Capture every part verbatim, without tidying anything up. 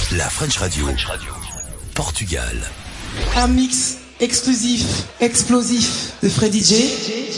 La French Radio. French Radio. Portugal. Un mix exclusif, explosif de Freddy J.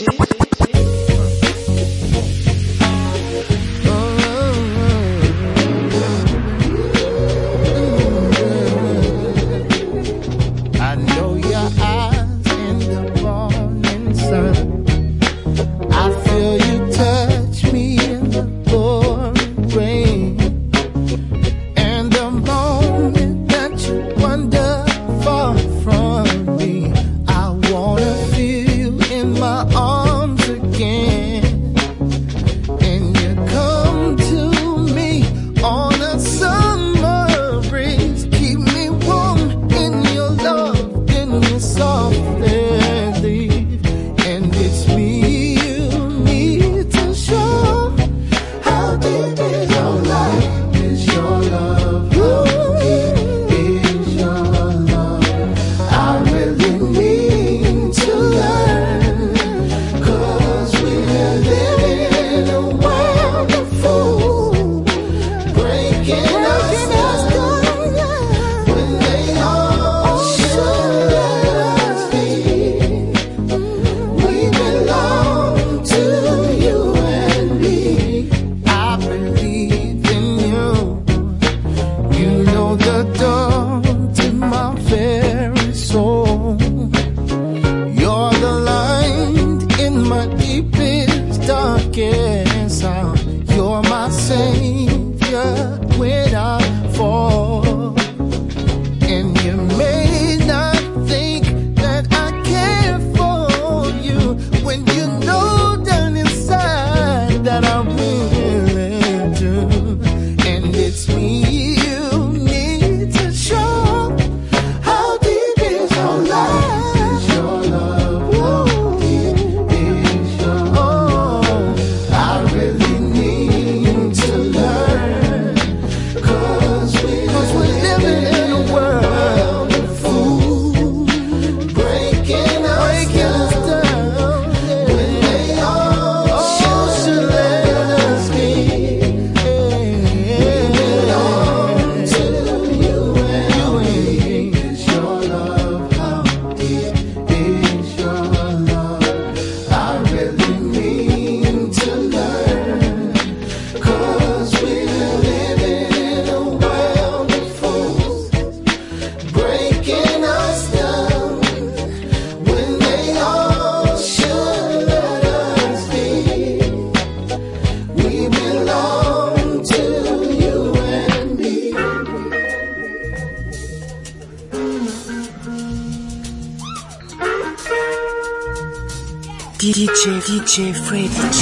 D J, D J, Freddy J.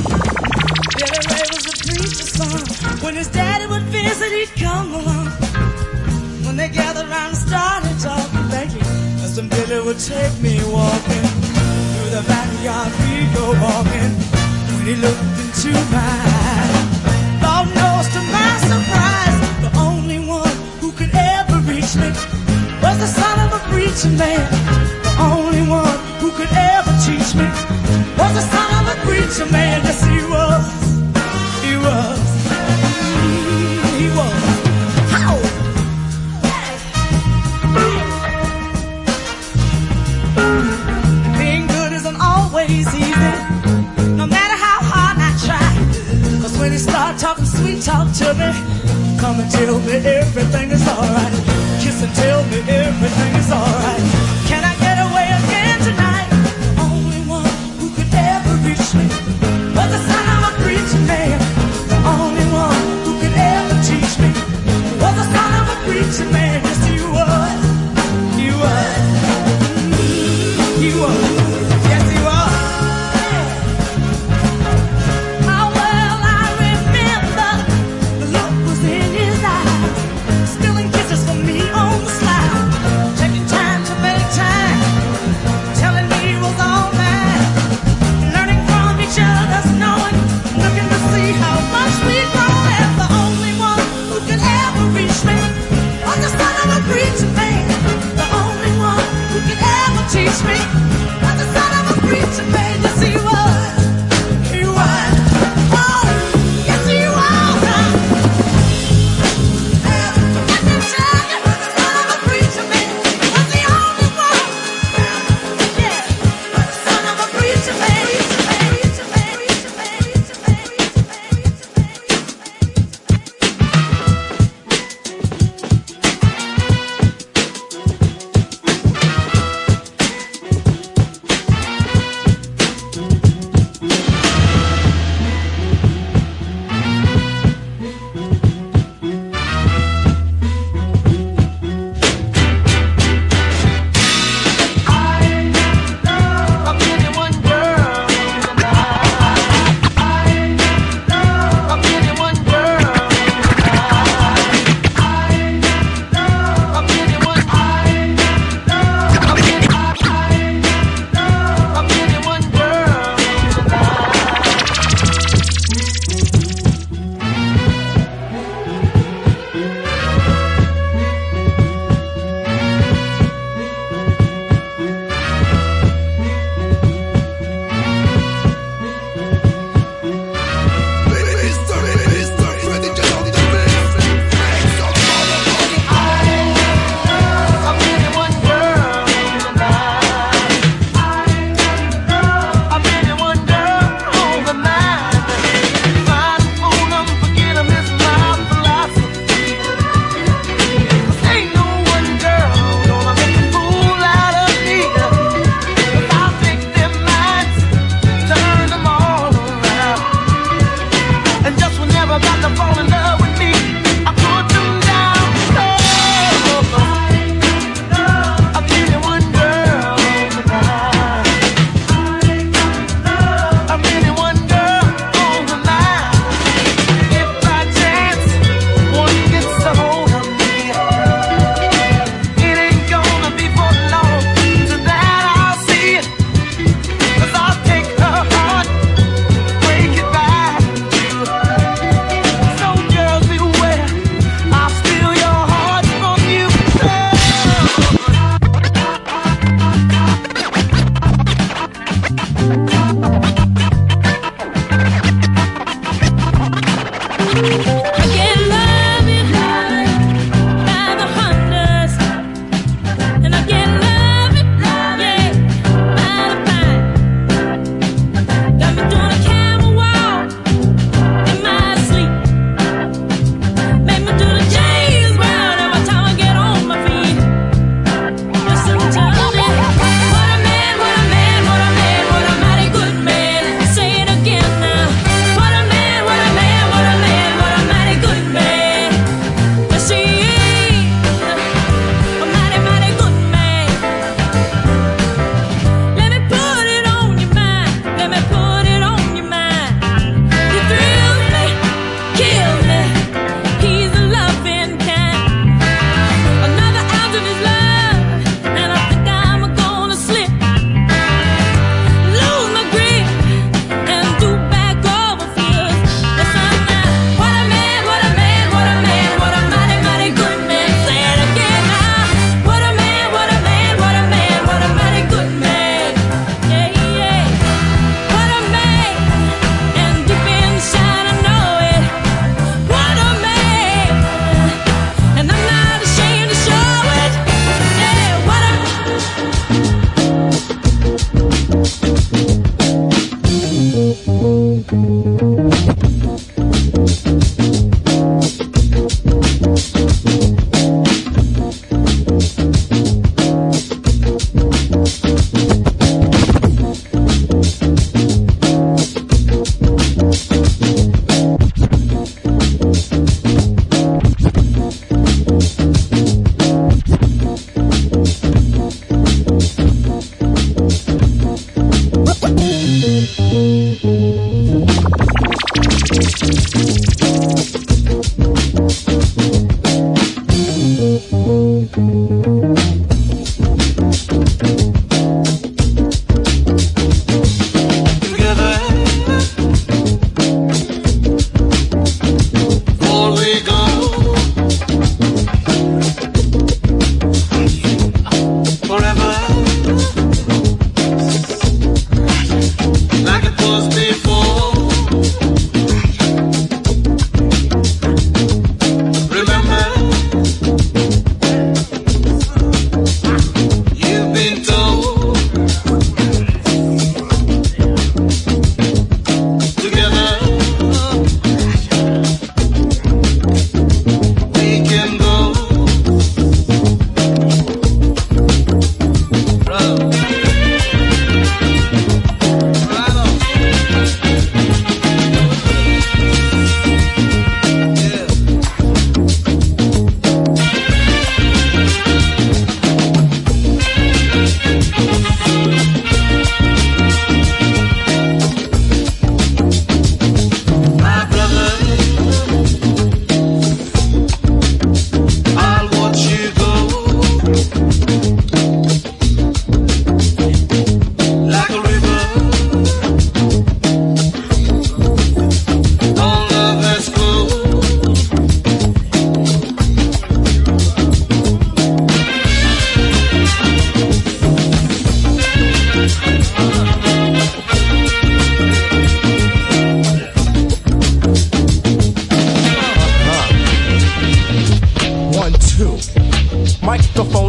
Billy Ray was a preacher's son. When his daddy would visit, he'd come along. When they gathered around and started talking, thank you, Mister Billy would take me walking. Through the backyard we'd go walking. When he looked into my eyes, Lord knows to my surprise, the only one who could ever reach me was the son of a preacher man. The only one who could ever teach me was the son of a preacher man. Yes, he was. He was. He, he was. How? Being good isn't always easy, no matter how hard I try. Cause when you start talking sweet talk to me, come and tell me everything is alright. Kiss and tell me everything is alright. Can I get away again tonight? The only one who could ever reach me was the son of a preacher man. The only one who could ever teach me was the son of a preacher man. Yes, he was. He was. He was. Yes, he was. How well I remember the look was in his eyes, spilling kisses for me on the slide, taking time to make time, telling me it was all mine, learning from each other's knowing, looking to see how much we'd grown. And the only one who could ever reach me was the son of a preacher man. The only one who could ever teach me was the son of a preacher man. Yes, he was. He was. Oh, yes, he was. Hey.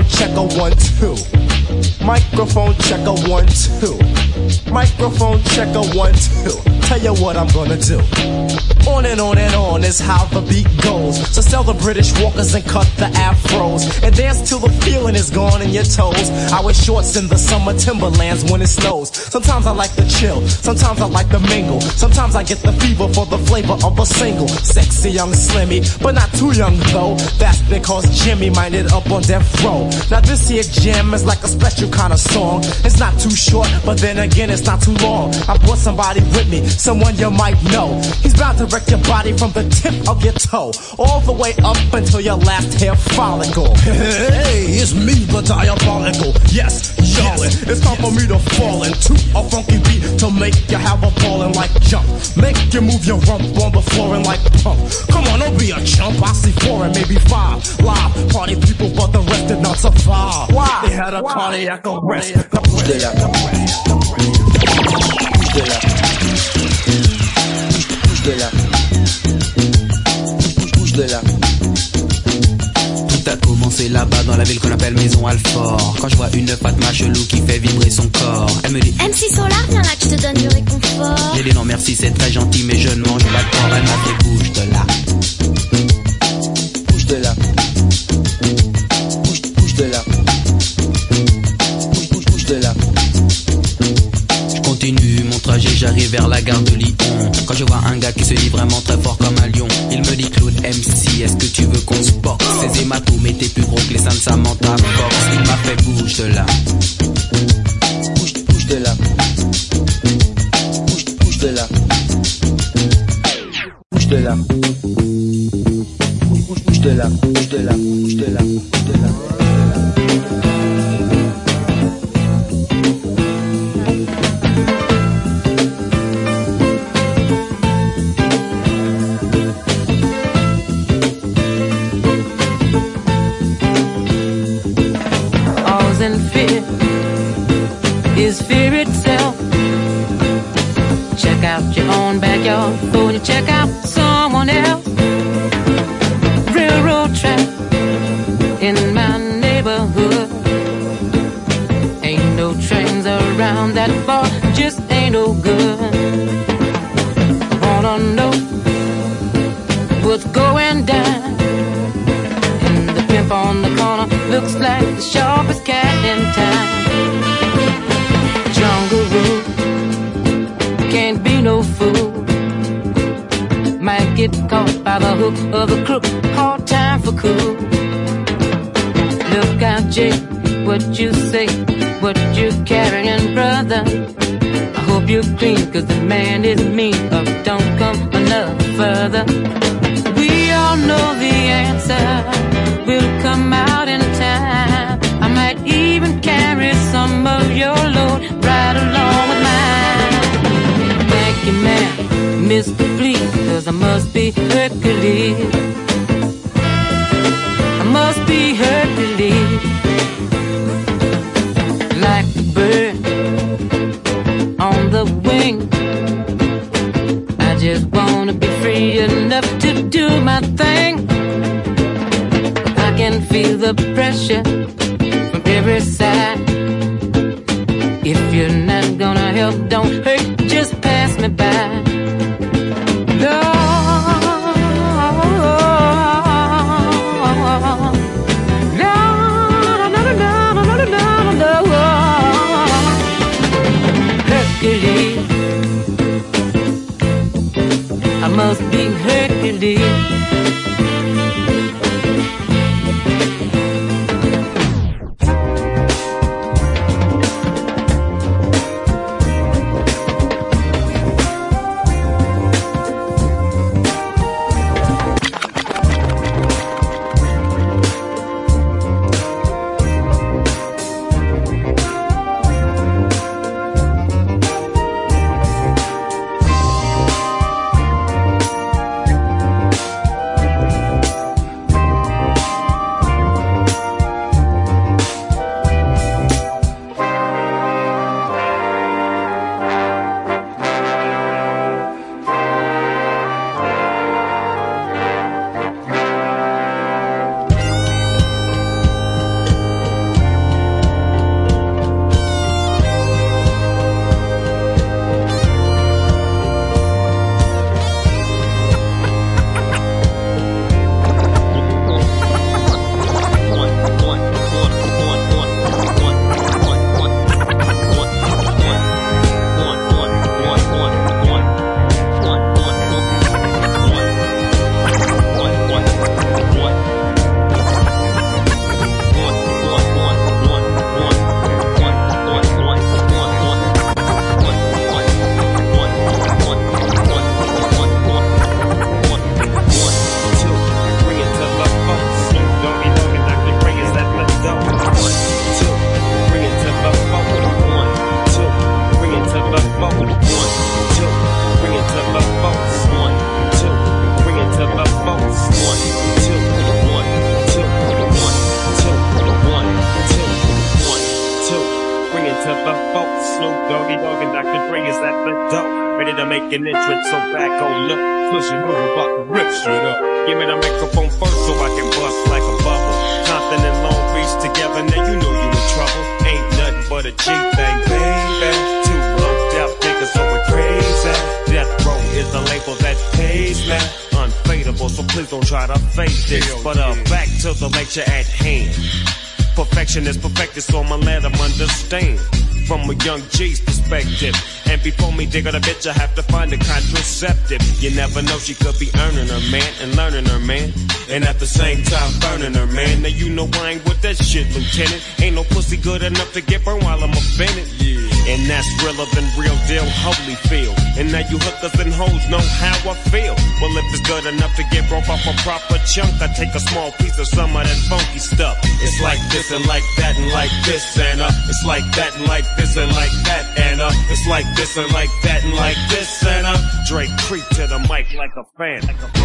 checker one, two. Microphone checker one, two. Microphone checker one, two. Tell you what I'm gonna do. On and on and on is how the beat goes. So sell the British walkers and cut the afros and dance till the feeling is gone in your toes. I wear shorts in the summer timberlands when it snows. Sometimes I like to chill, sometimes I like to mingle. Sometimes I get the fever for the flavor of a single. Sexy young Slimmy, but not too young though. That's because Jimmy minded up on death row. Now this here jam is like a special kind of song. It's not too short, but then again it's not too long. I brought somebody with me, someone you might know. He's bound to wreck your body from the tip of your toe all the way up until your last hair follicle. Hey, it's me, the diabolical. Yes, y'allin', it's time for me to fall into a funky beat to make you have a ballin' like jump. Make you move your rump on the floor and like pump. Come on, don't be a chump. I see four and maybe five live party people, but the rest did not survive. Why? They had a Why? cardiac arrest. Bouge de là, bouge de là, bouge de là, bouge de là. Tout a commencé là-bas dans la ville qu'on appelle Maison Alfort. Quand je vois une Fatma chelou qui fait vibrer son corps, elle me dit M C Solar, viens là que je te donne du réconfort. J'ai dit non merci, c'est très gentil mais je ne mange pas de porc. Elle m'a fait bouge de là, bouge de là, bouge, bouge de là, bouge, bouge, bouge de là. Je continue mon trajet, j'arrive vers la gare de Lyon. Quand je vois un gars qui se dit vraiment très fort comme un lion, il me dit Claude M C, est-ce que tu veux qu'on se boxe? Ces hématomes étaient plus gros que les seins de Samantha Fox. Il m'a fait bouge de là, bouge, bouge de là, bouge, bouge de là, bouge de là, bouge, bouge, bouge de là, bouge de là, bouge de là, bouge de là. Is fear itself. Check out your own backyard before you check out someone else. Railroad track in my neighborhood. Ain't no trains around that far, just ain't no good. Wanna know what's going down? And the pimp on the corner looks like the sharpest cat in town. Jungle rule, can't be no fool. Might get caught by the hook of the crook, hard time for cool. Look out, Jake, what you say, what you carrying, brother. I hope you're clean, cause the man is mean, or don't come enough further. We all know the answer will come out in time. I might even carry some of your load right along with mine. Thank you, man, Mister Please, cause I must be Hercules. I must be Hercules. Like a bird on the wing, I just wanna be free enough to do my thing. I can feel the pressure from every side. If you're not gonna help, don't hurt, just pass me by. Lord, Lord, Lord, Lord, Lord, Lord, Hercules, I must be Hercules. make an entrance, so back on up. Push it over, about to rip straight up. Give me the microphone first so I can bust like a bubble. Compton and Long Beach together, now you know you in trouble. Ain't nothing but a G thing, baby. Two lumped out niggas, so we're crazy. Death Row is the label that pays me. Unfadable, so please don't try to fake this. But uh, back to the lecture at hand. Perfection is perfected, so I'ma let them understand. From a young G's perspective. And before me dig on a bitch, I have to find a contraceptive. You never know, she could be earning her man and learning her man. And at the same time burning her man. Now you know I ain't with that shit, Lieutenant. Ain't no pussy good enough to get burned while I'm offended. Yeah. And that's realer than real deal, Holyfield. And now you hookers and hoes know how I feel. Well, if it's good enough to get broke off a proper chunk, I take a small piece of some of that funky stuff. It's like this and like that and like this and uh. It's like that and like this and like that and uh. It's like this and like that and like this and uh. Drake creep to the mic like a fan. Like a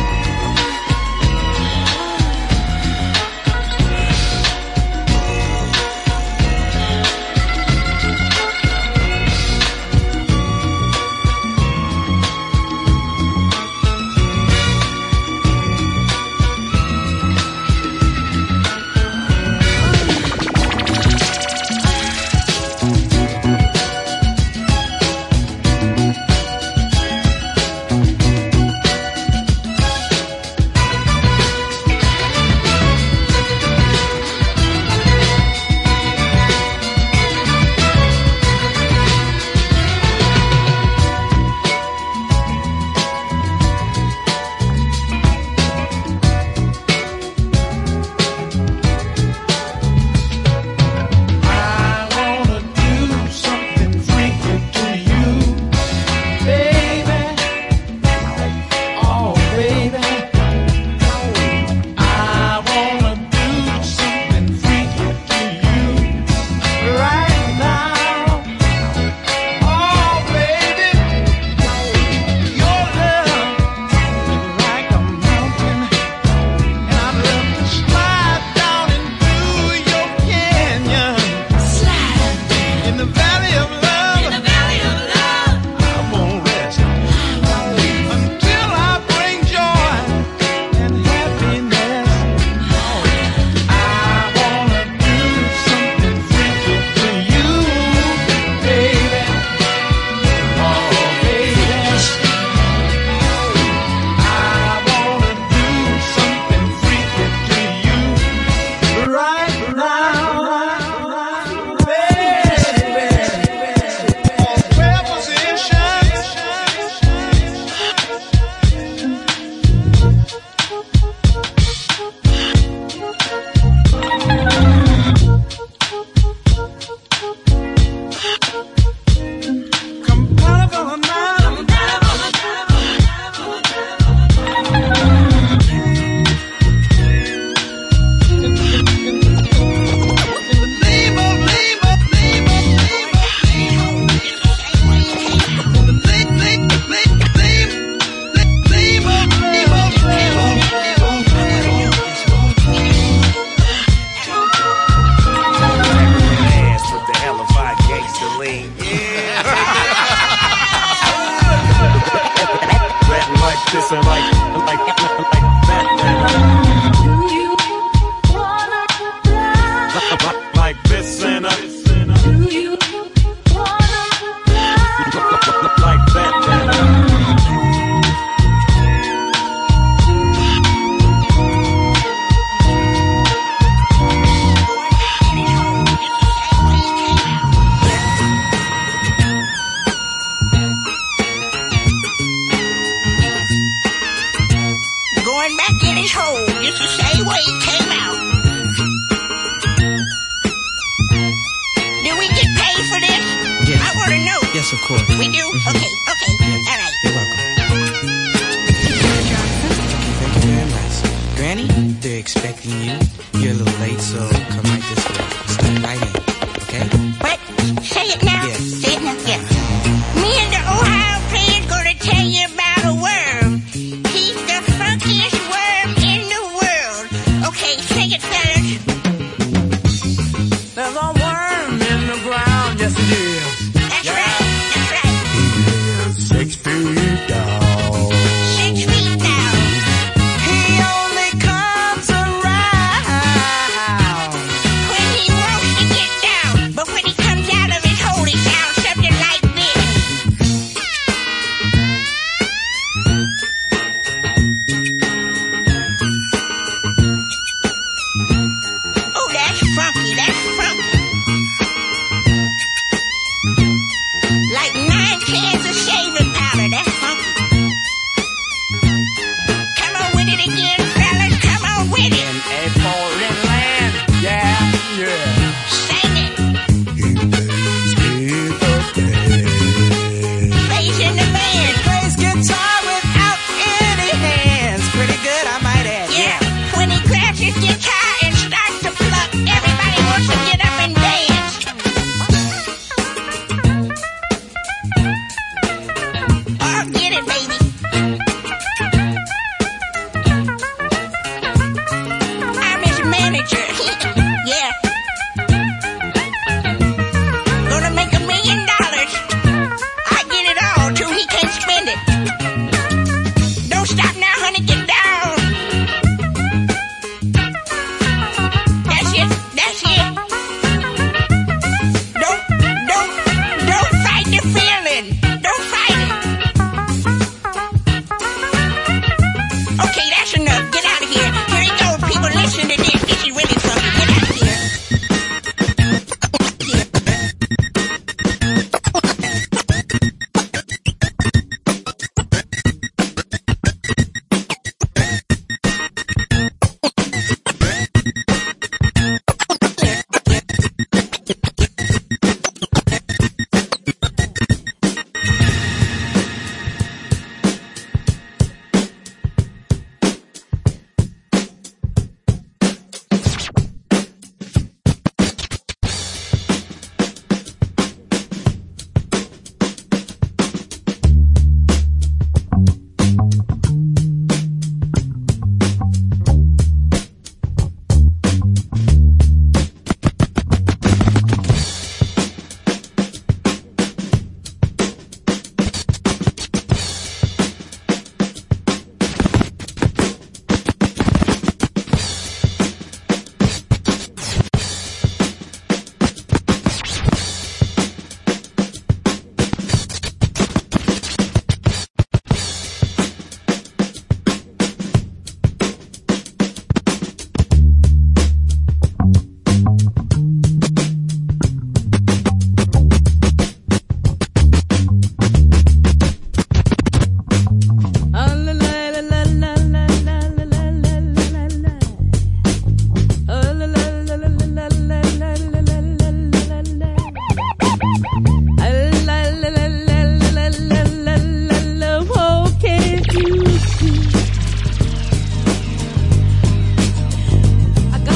Six feet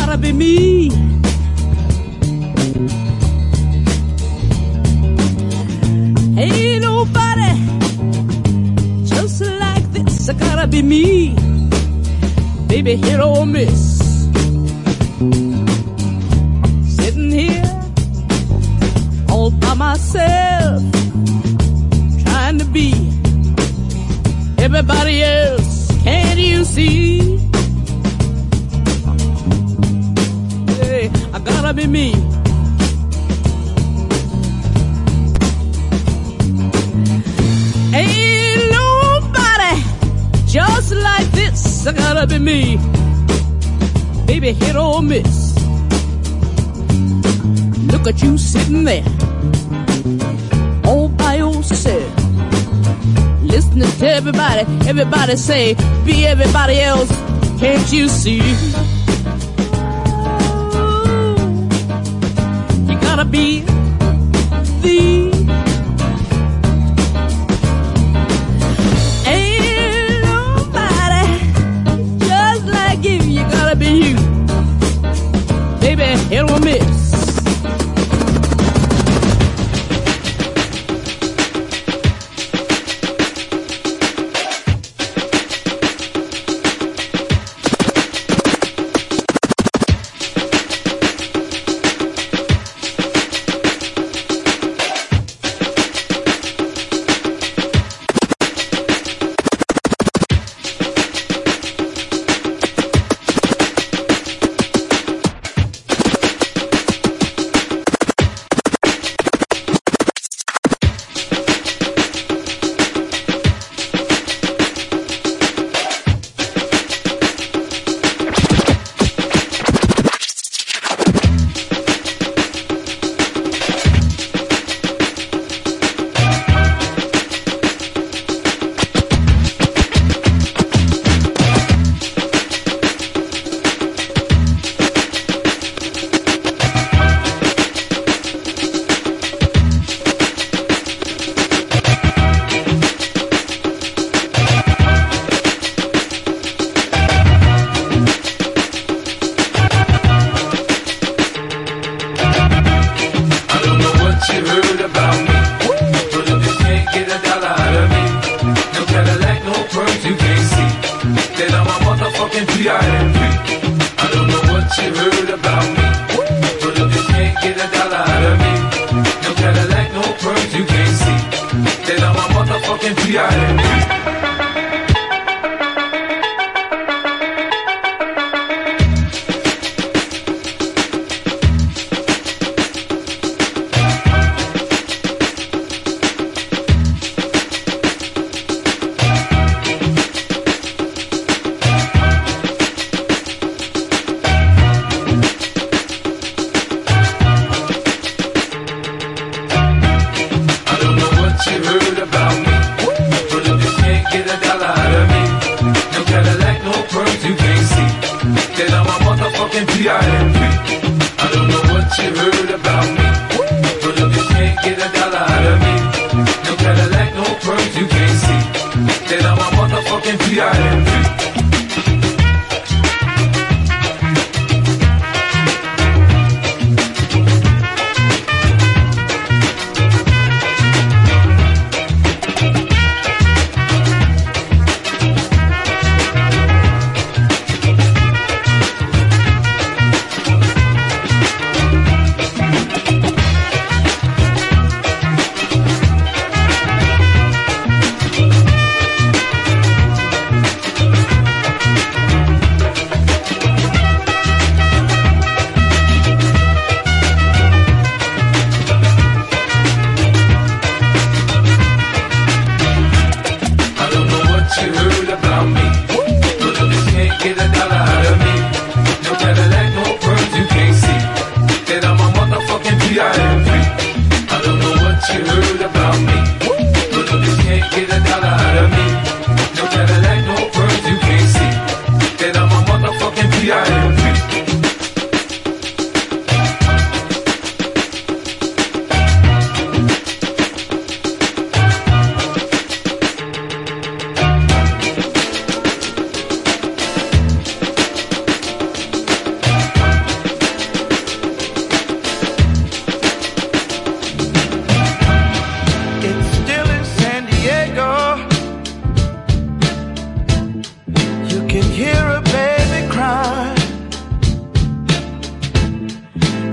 gotta be me. Ain't nobody just like this. I gotta be me. Baby, hit or miss. Sitting here all by myself, trying to be everybody else. Can't you see? Hey, I gotta be me. Ain't nobody just like this. I gotta be me. Baby, hit or miss. Look at you sitting there all by yourself, listening to everybody. Everybody say, be everybody else. Can't you see? You gotta be the. Ain't nobody just like you. You gotta be you. Baby, hit or miss.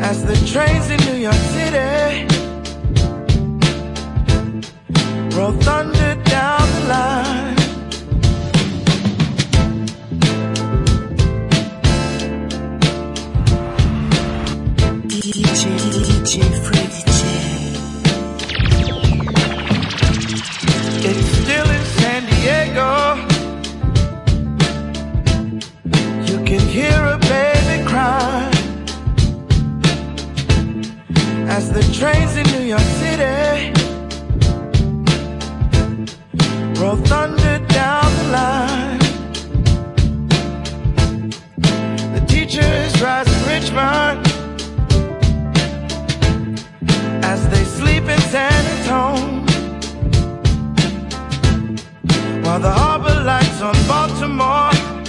as the trains in New York City roll thunder down the line. D J, D J, Freddie J. It's still in San Diego. You can hear a baby cry as the trains in New York City roll thunder down the line. The teachers rise in Richmond as they sleep in San Antonio, while the harbor lights on Baltimore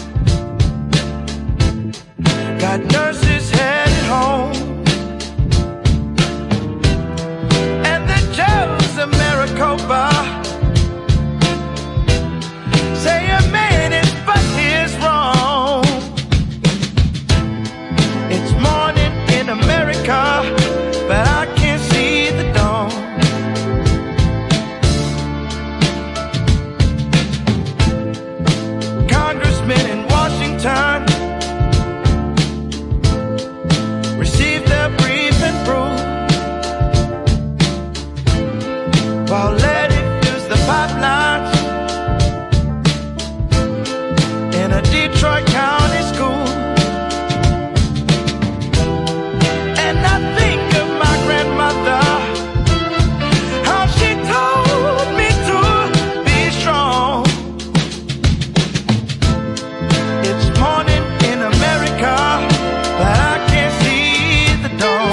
got nurses headed home. And the Joes of Maricopa say a man is but his wrong. It's morning in America, but I can't see the dawn. Congressmen in Washington receive their brief and brew, while Letty fills the pipelines in a Detroit County school. And I think of my grandmother, how she told me to be strong. It's morning in America, but I can't see the dawn.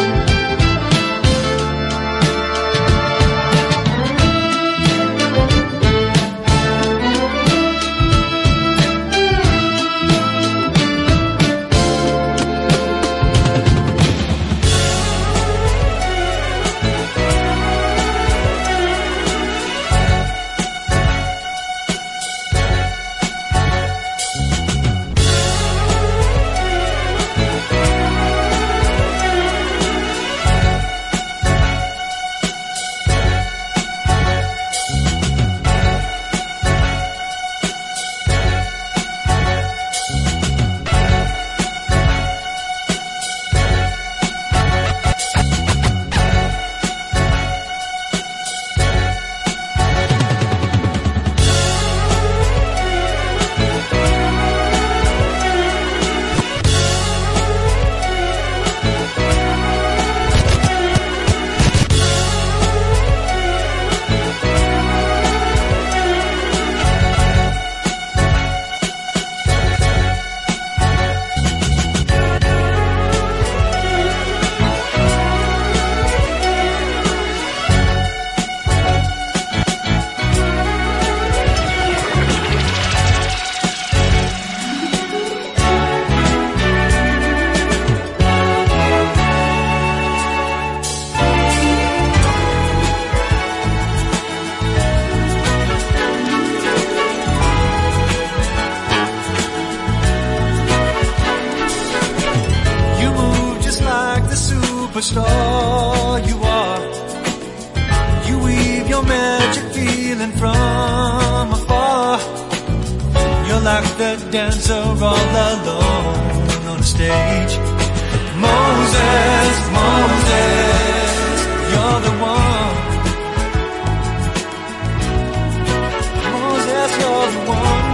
Superstar you are, you weave your magic feeling from afar. You're like the dancer all alone on the stage. Moses, Moses, you're the one. Moses, you're the one.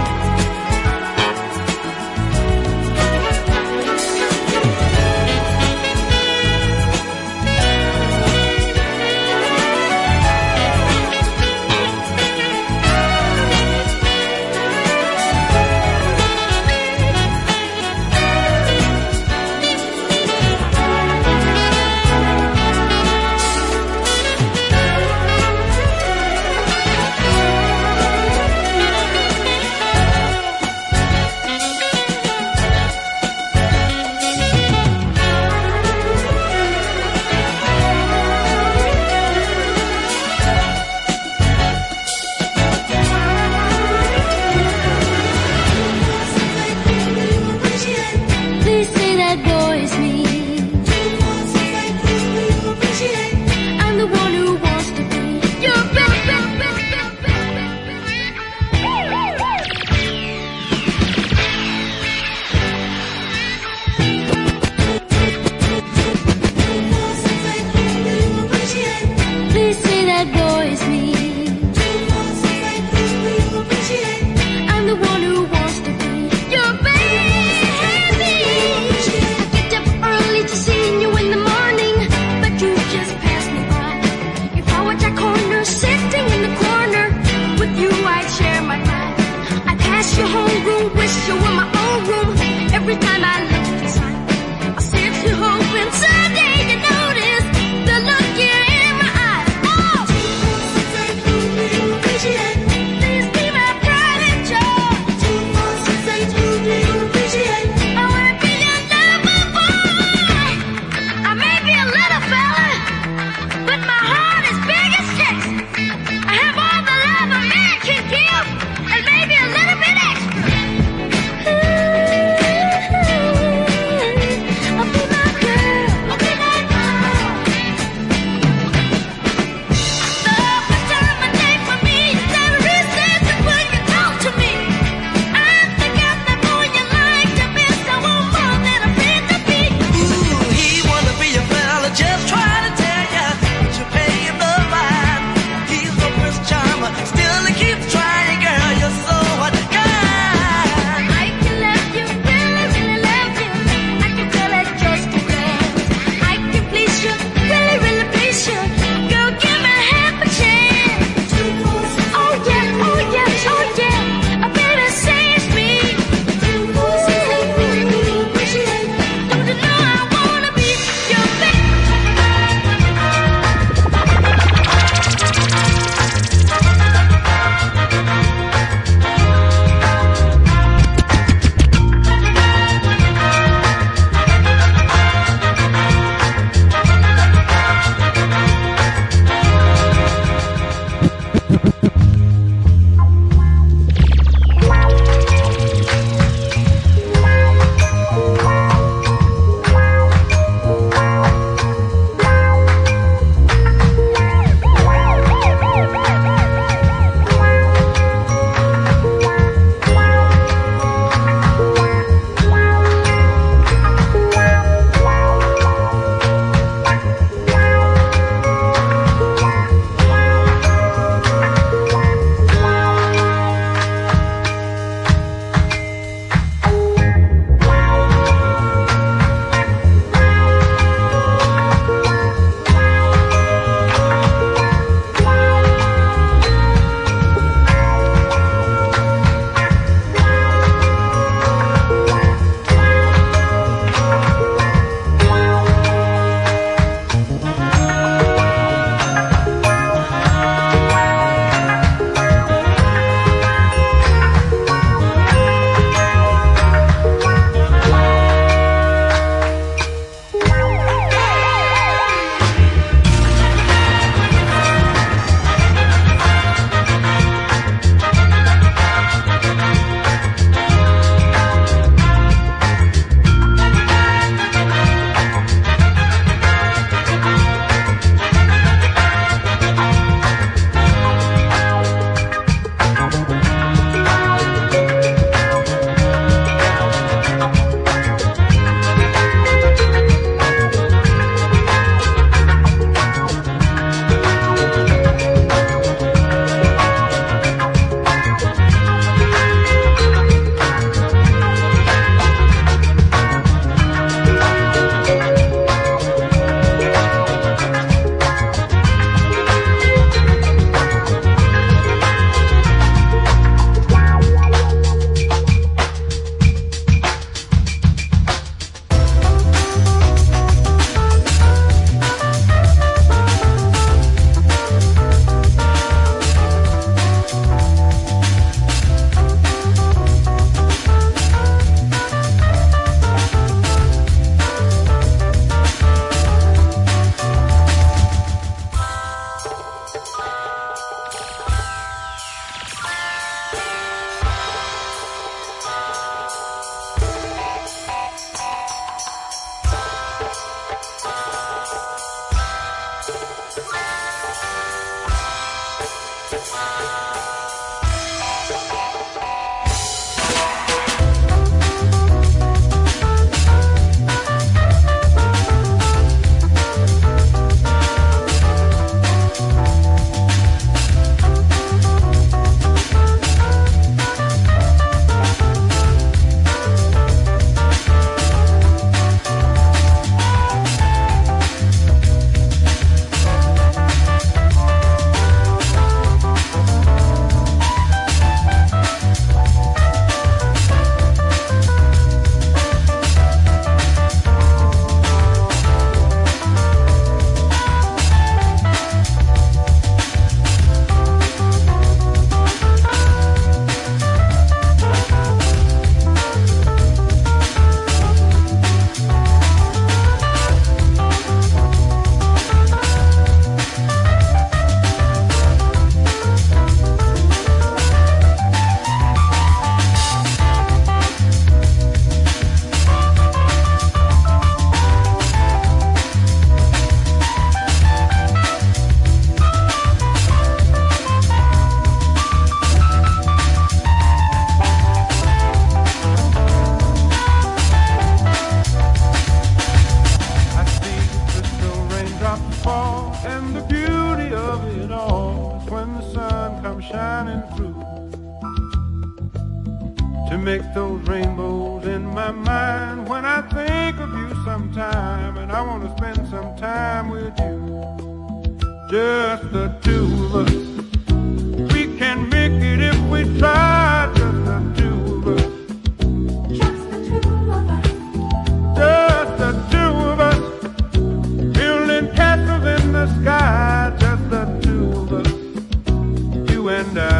mind when I think of you sometime, and I want to spend some time with you. Just the two of us. We can make it if we try. Just the two of us. Just the two of us. Just the two of us. Building castles in the sky. Just the two of us. You and I.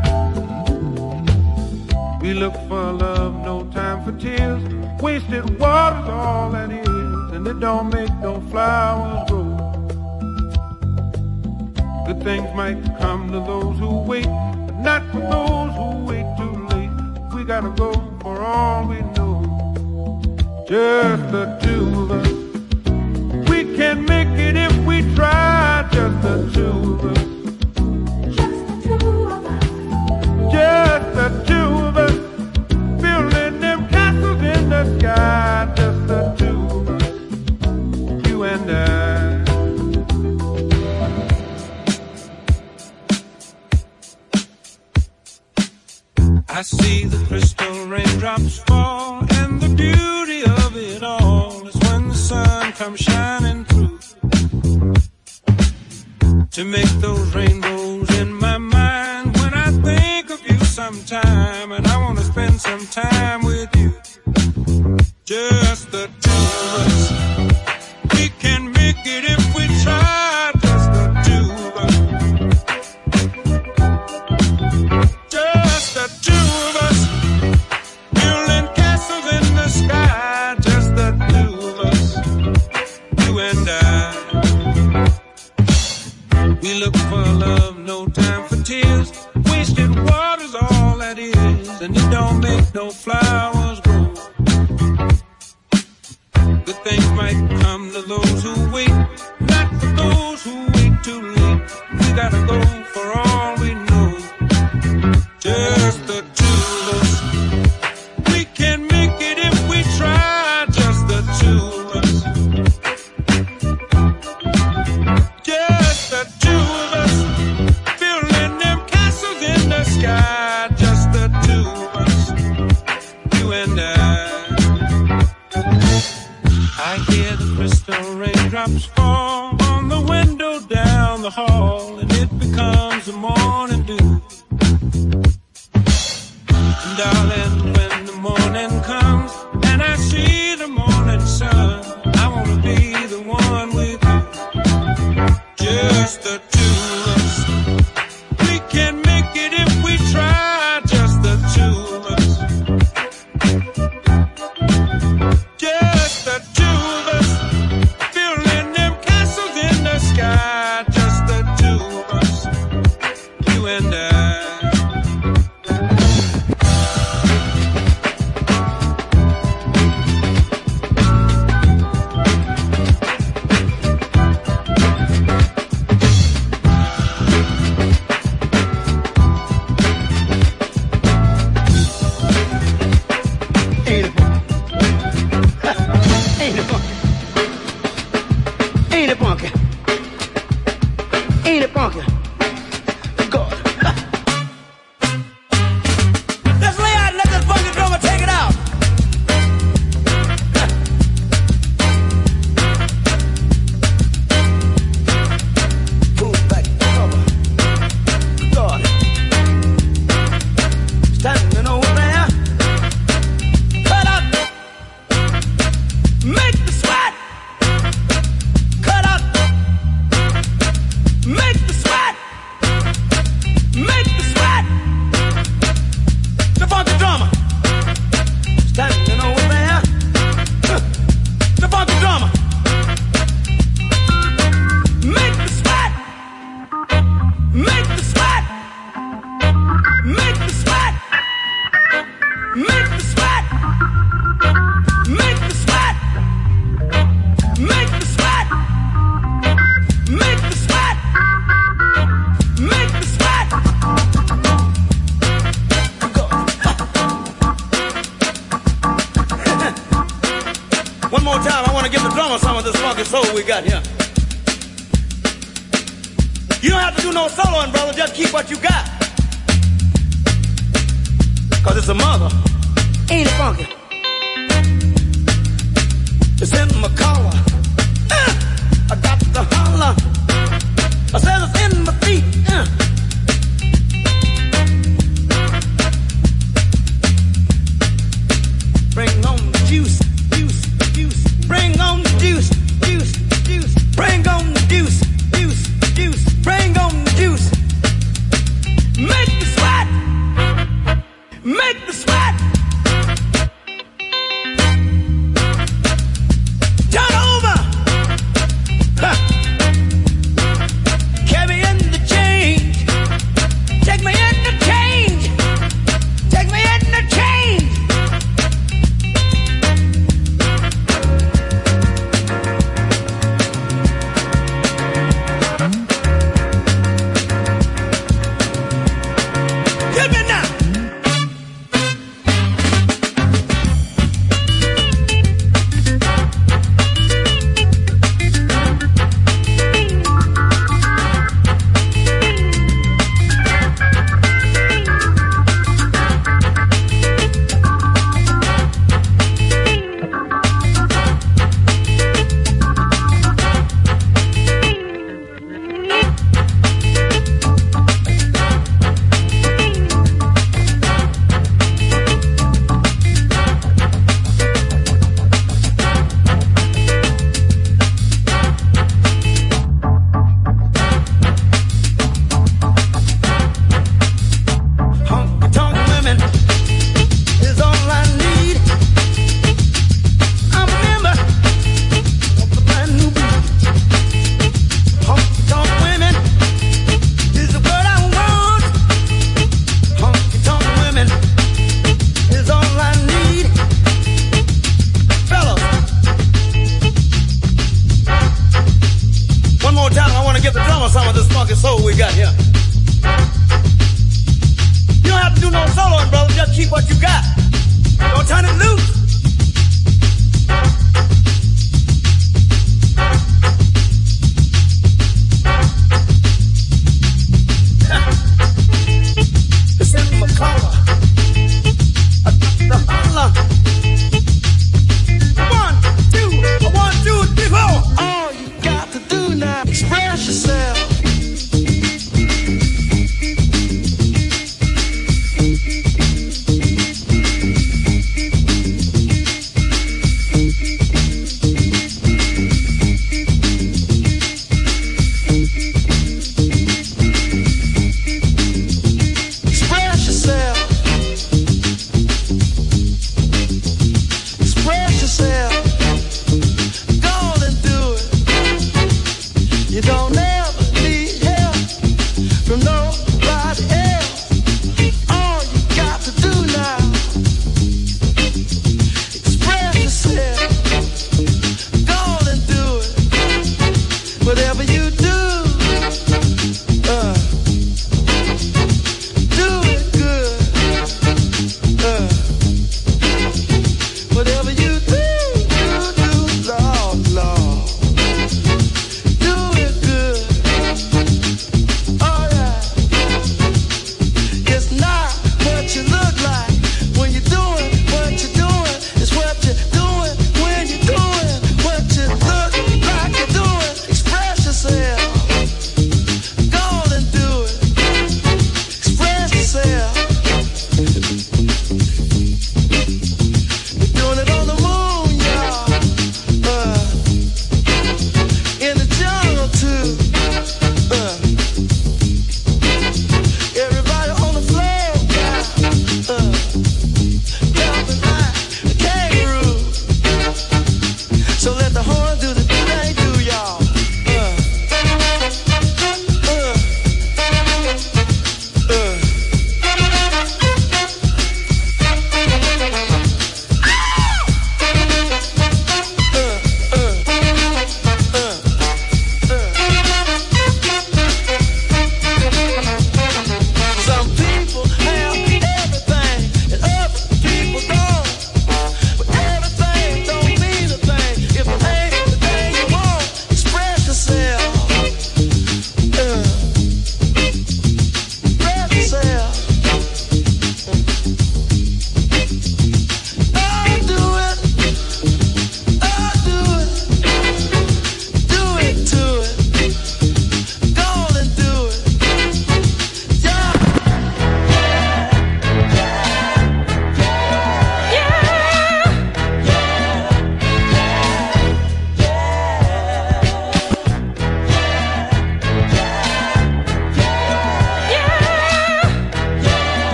We look for love, no time for tears. Wasted water's all that is, and it don't make no flowers grow. Good things might come to those who wait, but not for those who wait too late. We gotta go for all we know. Just the two of us. We can make it if we try. Just the two of us. Just the two of us. Just the two of us. Building them castles in the sky. Just the two of us. You and I. I see the crystal raindrops fall, and the beauty of it all is when the sun comes shining through to make those rainbows in my mind when I think of you sometime, and I want to spend some time with you. Just the two of us. We can make it if we try. Just the two of us. Just the two of us. Building castles in the sky. Just the two of us. You and I. We look for love, no time for tears. Wasted water's all that is, and it don't make no flowers grow. Good things might come to those who wait, not for those who wait too late. We gotta go for all we know. Just the two of us. We can make it if we try. Just the two of us. Just the two of us. Building them castles in the sky. Just the two of us. You and I. I hear the crystal raindrops fall on the window down the hall, and it becomes the morning dew. And darling, when the morning comes and I see the morning sun, I want to be the one with you. Just the two of us. We can make it if we try. Just the two of us. Just the two of us. Building them castles in the sky. Just the two of us. You and I. Ain't it funky? Ain't it funky? God. Let's lay out and let this funky drummer take it out. Move back, cover. God. Standing over there. Cut out. Make the sweat. Cut out. Make the sweat. Make the sweat. The funky drummer. Standing over there. The funky drummer. Make the sweat. Make the sweat. Make the sweat. Make the sweat. Make the sweat. Make the sweat. Make the sweat. Make the sweat. One more time, I want to give the drummer some of this funky soul we got here. You don't have to do no soloing, brother. Just keep what you got. Cause it's a mother. Ain't it funky? It's in my collar. Uh, I got to holler. I said it's in my feet. Uh. Bring on the juice, juice, juice. Bring on the juice, juice, juice. Bring on the juice, juice, juice. Bring on the juice. Make me sweat. Make me sweat. Turn over. Huh. Carry me in the change. Take me in the change. Take me in the change. Give me now. Honky-tonk women is all I need. I'm a member of the brand new beat. Honky-tonk women is the word I want. Honky-tonk women is all I need. Fellas, one more time, I want to give the drummer some of this funky soul we got here. You don't have to do no soloing, brother. Just keep what you got. Don't turn it loose. It's in my collar. I got the holler. One, two, one, two, three, four. All you got to do now, express yourself.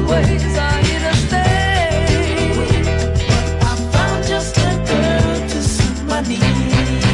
ways are here to stay. I found just a girl to suit my needs.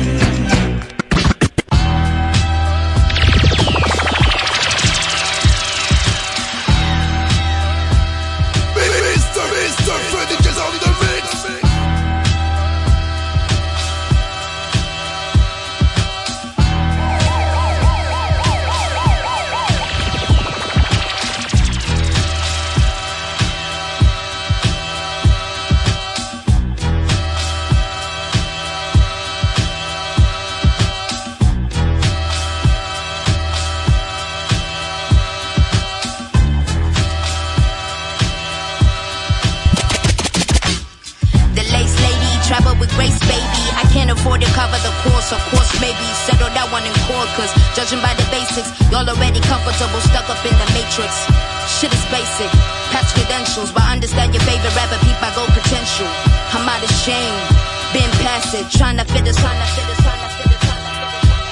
Judging by the basics, y'all already comfortable, stuck up in the matrix. Shit is basic, past credentials, but understand your favorite rapper, peep my gold potential. I'm out of shame, been past it, trying to fit us, trying to fit us, trying to fit us, trying to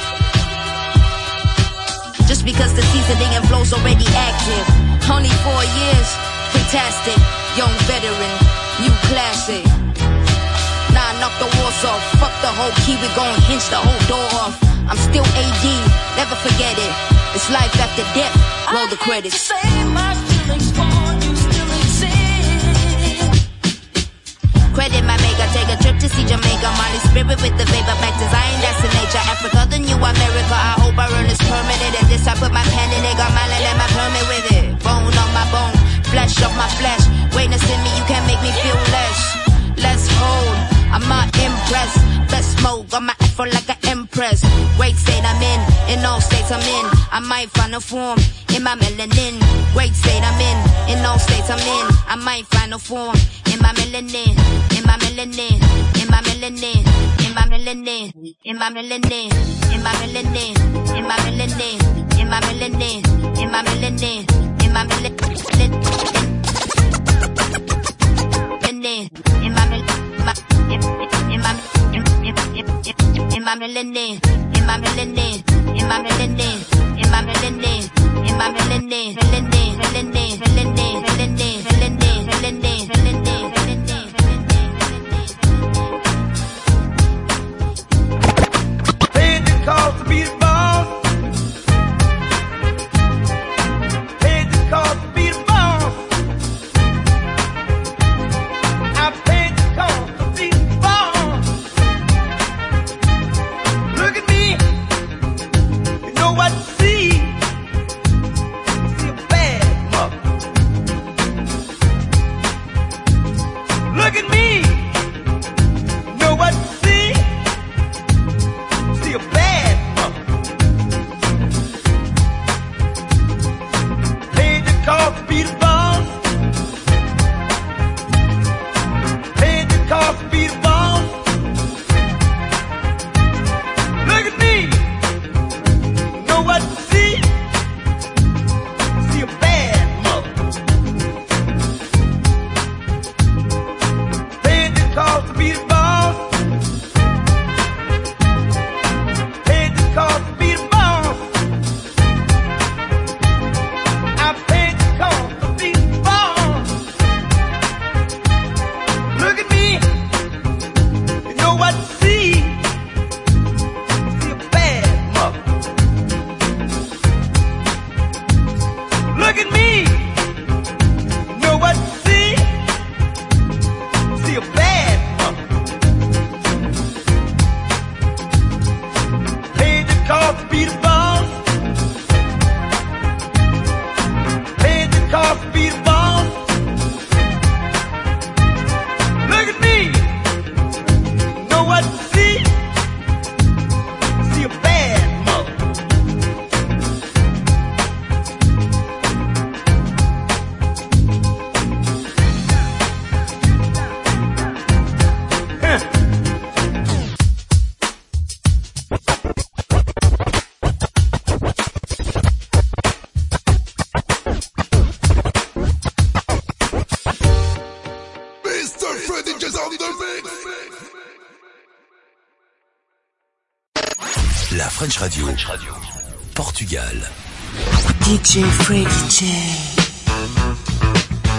fit us. Just because the seasoning and flow's already active. Only four years, fantastic, young veteran, new classic. Nah, knock the walls off, fuck the whole key, we gon' hinge the whole door off. I'm still A D, never forget it. It's life after death, roll the credits. Say my feelings for you still exist. Credit my maker, take a trip to see Jamaica. Molly spirit with the vapor, back design, that's the nature. Africa, the new America, I hope I earn this permanent. And this I put my pen in it, got my land and my permit with it. Bone on my bone, flesh off my flesh. Greatness in me, you can't make me feel less. Let's hold, I'm not impressed. Best smoke, got my afro like an empress. Great state I'm in, in all states I'm in. I might find a form in my melanin. Great state I'm in, in all states I'm in. I might find a form in my melanin, in my melanin, in my melanin, in my melanin, in my melanin, in my melanin, in my melanin, in my melanin, in my melanin, in my melanin, in my melanin. In my melanin, in my melanin, in my melanin, in my melanin, in my melanin, melanin, melanin, melanin, melanin, melanin, melanin, melanin, melanin. Paid the cost to be the boss. Paid the cost to be the boss. I paid the cost to be the boss. Look at me, you know what to see. See a bad mother. Look at me, you know what to see. See a bad mother. Paid the cost to be the boss. Paid the cost to be the boss. Look at me, you know what to see. See a bad mother. Paid the cost to be the boss. Paid the cost to be the boss. I paid the cost to be the boss. Look at me, you know what to see. See a bad mother. Look at me, you know what to see. See a bad mother. Paid the cost to be the boss. Paid the cost to be the boss. Look at me, you know what to see. See a bad mother. Huh. Mister Freddy Jazz on the mix. La French Radio. Portugal. D J Freddy J.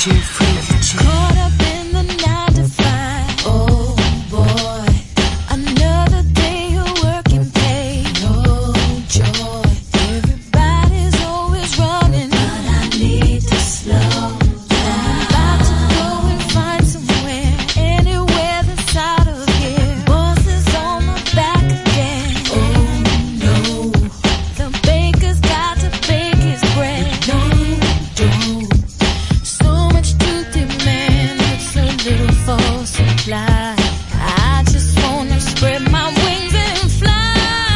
you, free to Caught up in the nine to five. Oh boy, another day of working pay. No joy. Everybody's always running, but I need to slow down. I'm about to go and find somewhere, anywhere that's out of here. Boss is on my back again. Oh no, the baker's got to bake his bread. No, don't. So much to demand, it's a little for supply. I just wanna spread my wings and fly.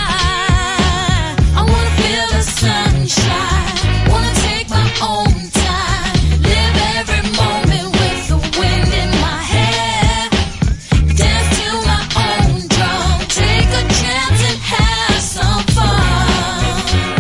I wanna feel the sunshine, wanna take my own time, live every moment with the wind in my hair, dance to my own drum, take a chance and have some fun.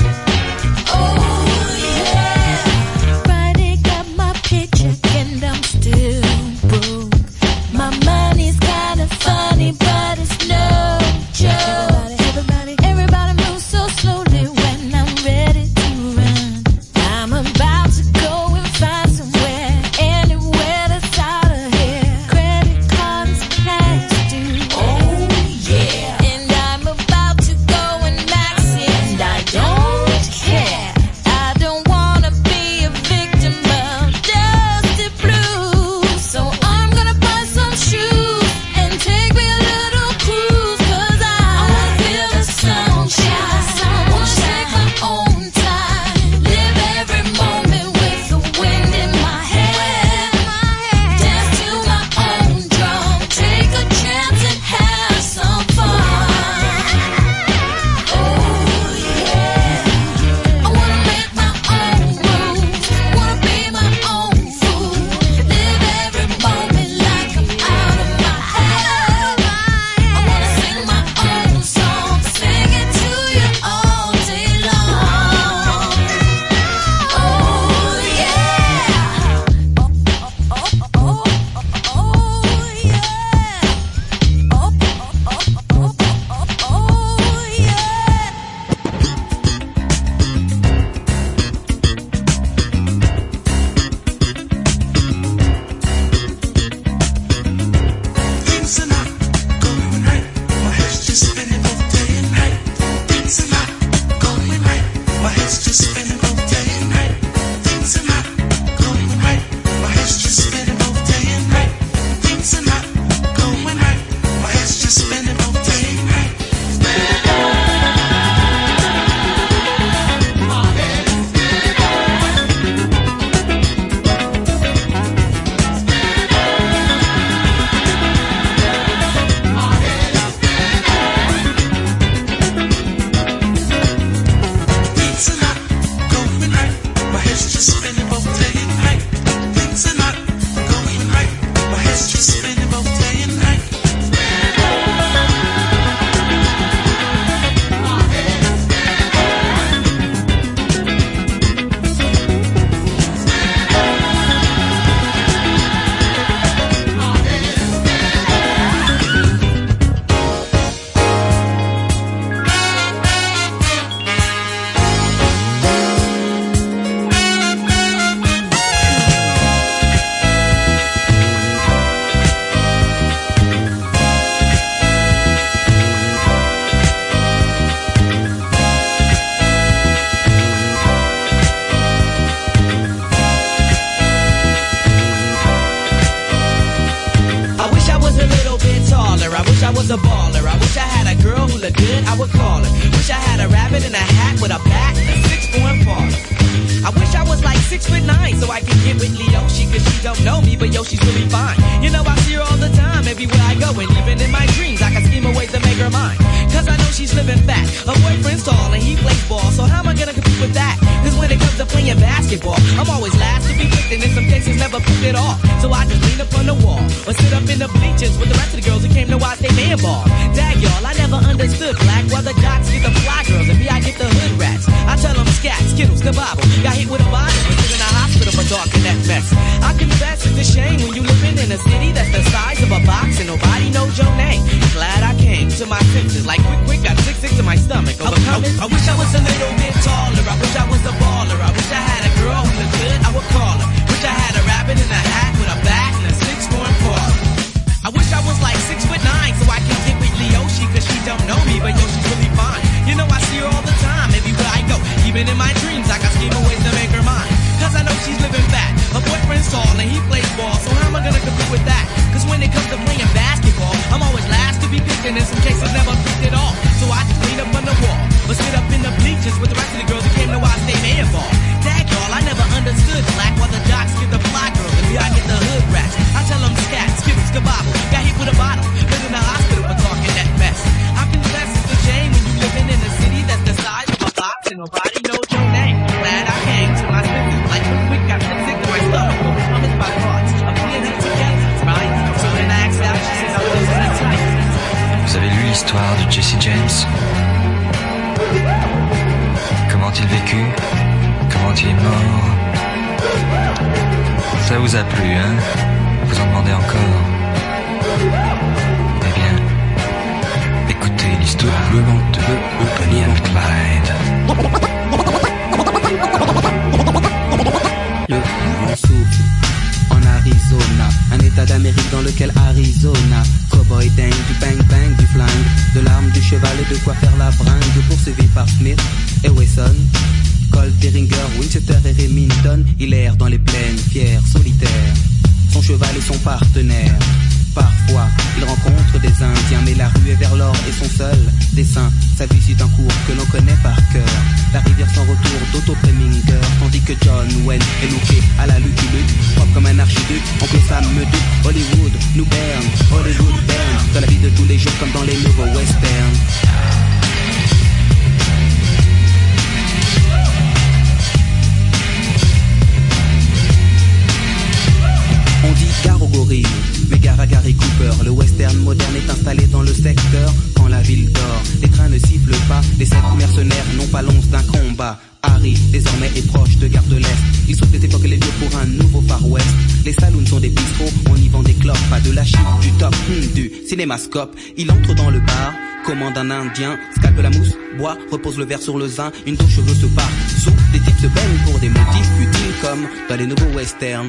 Oh yeah, Friday got my paycheck and I'm still broke. My money's kinda funny, but it's no joke. Everybody, everybody moves so slowly when I'm ready to run. I'm about to go and find somewhere, anywhere that's out of here. Credit cards past due. Oh yeah, and I'm about to go and max it, and I don't care. I don't wanna be a victim of dusty blues, so I'm gonna buy some shoes and take me a little cruise, 'cause I, I wanna feel the sunshine, wanna take my own time, live every moment with the wind in my hair, dance to my own drum, take a chance and have some fun. Oh yeah, I wanna make my own rules, wanna be my own fool, live every moment like I'm out of my head. I wanna sing my own song, sing it to you all day long. Oh yeah, oh oh oh oh yeah, oh oh oh oh oh yeah. Things are not going right. My head's just spinning both day and night. Things are not going right. My head's just spinning both day and night. Things are not going right. My head's just spinning both day and night. Things are not going right. My head's just spinning both day and night. Things are not going right. My head's just spinning both day and night. Things are not going right. My head's just spinning both day and night. I wish I was a little bit taller. I wish I was a baller. I wish I had a girl who looked good, I would call her. Wish I had a rabbit in a hat with a bat and a six-point parlor. I wish I was like six foot nine so I could get with Leoshi, cause she don't know me, but yo, she's really fine. You know, I see her all the time, everywhere I go, and even in my dreams, I can scheme a way to make her mine. Cause I know she's living fat. Her boyfriend's tall and he plays ball, so how am I gonna compete with that? Cause when it comes to playing basketball, I'm always last to be picked, and in some cases never picked at all. So I just lean up on the wall, or sit up in the bleachers with the rest of the girls who came to watch they man ball. Dag y'all, I never understood black, why the jocks get the fly girls, and me I get the hood rats. I tell them scat, skittles, the Bible, got hit with a bottle, and sit in a hospital for talking that mess. I confess it's a shame when you living in a city that's the size of a box and nobody knows your name. Glad I came to my senses, like quick, quick, got sick, sick to my stomach. Overcoming. I, I, I wish I was a little bit taller. I wish I was a baller. I wish I had a girl who looked good, I would call her. Wish I had a rabbit in a James. Comment il vécut? Comment il est mort? Ça vous a plu, hein? Vous en demandez encore? Eh bien, écoutez l'histoire de Bonnie and Clyde. Le vent souffle en Arizona, un état d'Amérique dans lequel Arizona, cowboy dingue, du bang bang, du flingue, de l'arme, du cheval et de quoi faire la bringue, poursuivi par Smith et Wesson, Colt, Derringer, Winchester et Remington. Il erre dans les plaines, fier, solitaire, son cheval est son partenaire. Parfois, il rencontre des Indiens, mais la rue est vers l'or et son seul dessin. Sa vie suit un cours que l'on connaît par cœur. La rivière sans retour d'Otto Preminger, tandis que John Wayne est looké à la Lucky Luke, propre comme un archiduc, oncle Sam me doute. Hollywood nous berne, Hollywood berne, dans la vie de tous les jours comme dans les nouveaux westerns. On dit gare aux gorilles, mais gare à Gary Cooper. Le western moderne est installé dans le secteur quand la ville dort. Les trains ne sifflent pas, les sept mercenaires n'ont pas l'once d'un combat. Harry, désormais, est proche de Gare de l'Est. Il souhaite époquer les lieux pour un nouveau Far West. Les saloons sont des bistrots, on y vend des clopes, pas de la chip, du top, hmm, du cinémascope. Il entre dans le bar, commande un indien, scalpe la mousse, boit, repose le verre sur le zin, une douche cheveux se part, sous, des types se baignent pour des motifs utiles comme dans les nouveaux westerns.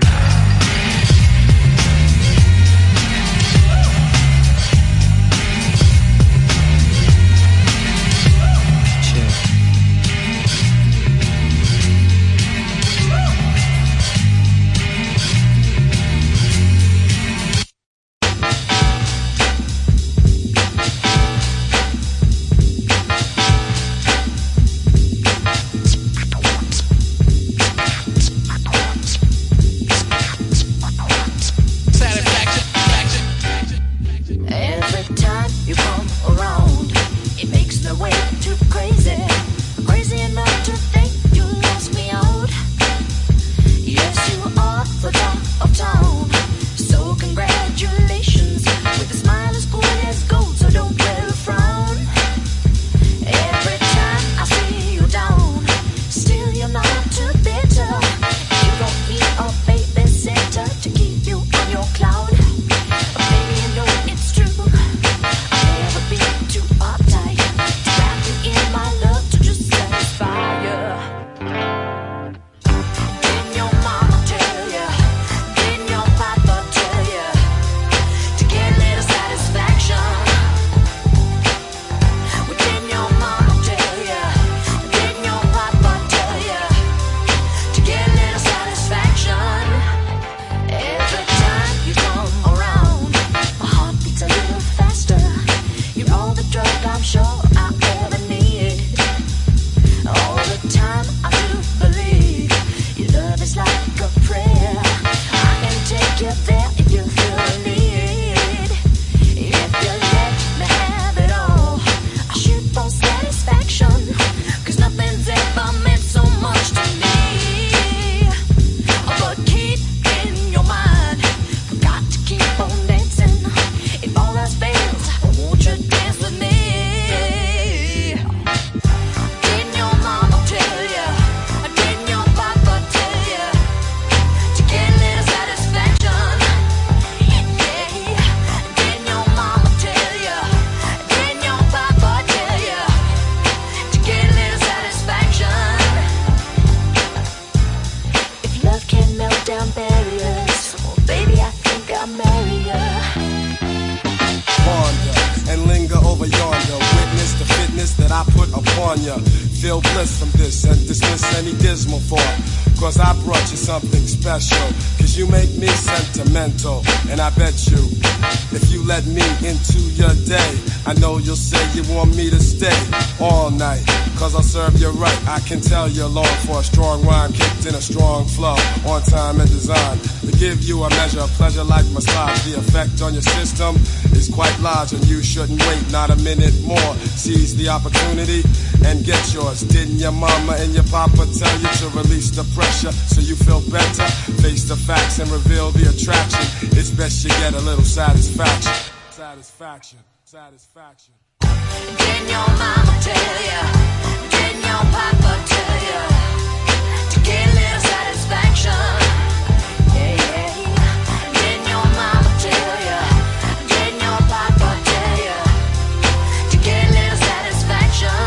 And I bet you, if you let me into your day, I know you'll say you want me to stay all night. Cause I'll serve you right. I can tell you're long for a strong rhyme, kicked in a strong flow, on time and design. To give you a measure of pleasure like massage. The effect on your system is quite large, and you shouldn't wait not a minute more. Seize the opportunity and get yours. Didn't your mama and your papa tell you to release the pressure so you feel better? Face the facts and reveal the attraction. It's best you get a little satisfaction. Satisfaction. Satisfaction. Didn't your mama tell ya? Didn't your papa tell ya? To get a little satisfaction. Yeah, yeah. Didn't your mama tell ya? Didn't your papa tell ya? To get a little satisfaction.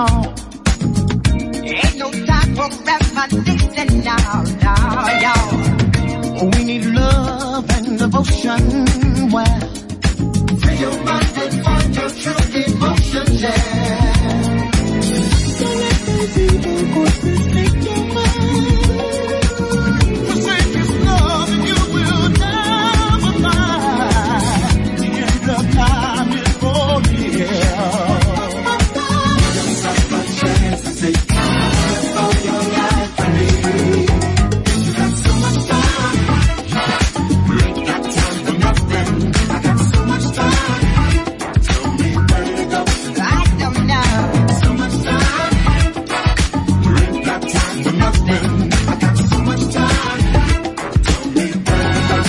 on. Ain't no time for reminiscing now, now, y'all. We need love and devotion. Well, free your mind and find your true emotion, yeah. So let the people voices take your mind. Forsake this love and you will never find the end of time is for real. Just a chance to take time for your life and me. You got so much time. You ain't got time for nothing. I got so much time. Tell me where to go. I don't know. So much time. You ain't got time for nothing. I got so much time. Tell me where to go.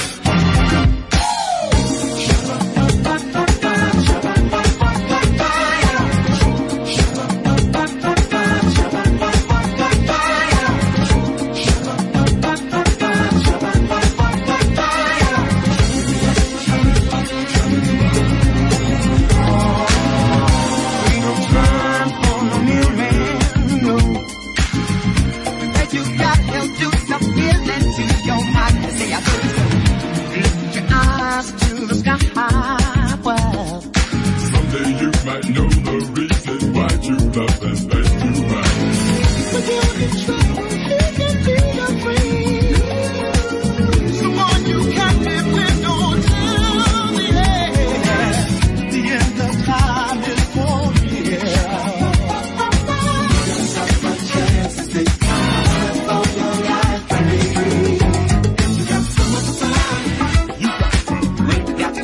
Ain't no time for no million, no. That you got him do some feeling to your mind. Say I do so. Lift your eyes to the sky. Well, Someday you might know the reason why you love and that you love. but you can try. He can be your friend. Someone you can live with. Don't tell me that the end of time is for real. Just have a chance to take time for your life and me. You got so much time. You got, you ain't got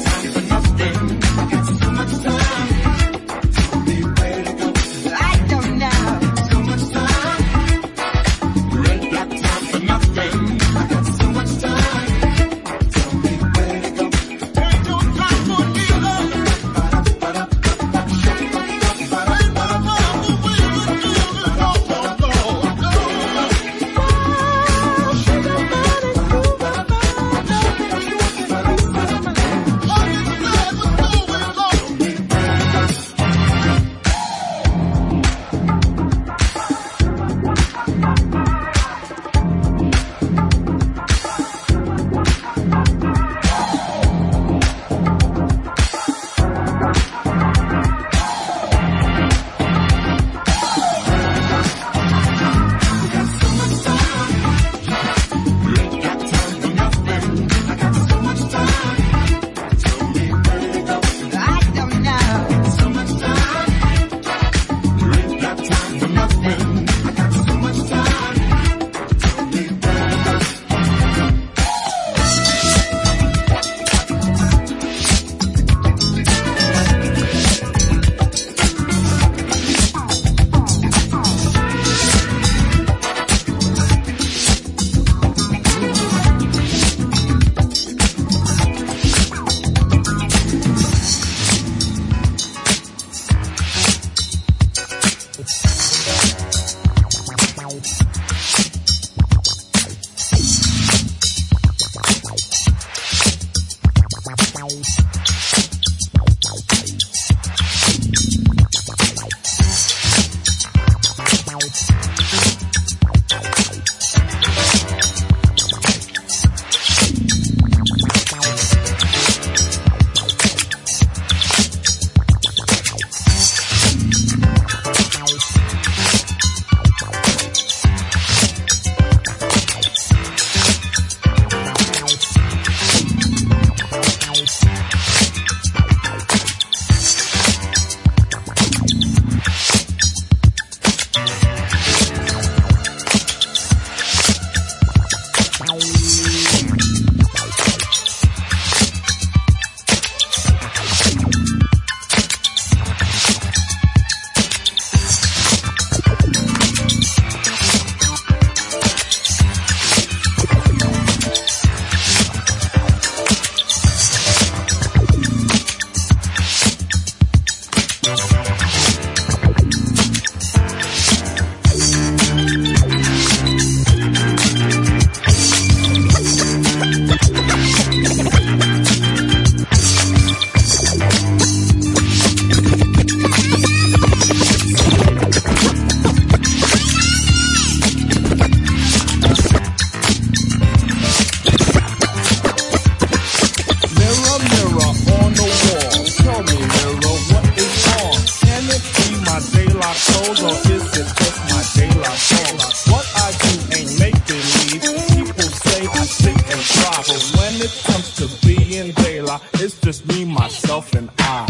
It's just me, myself, and I.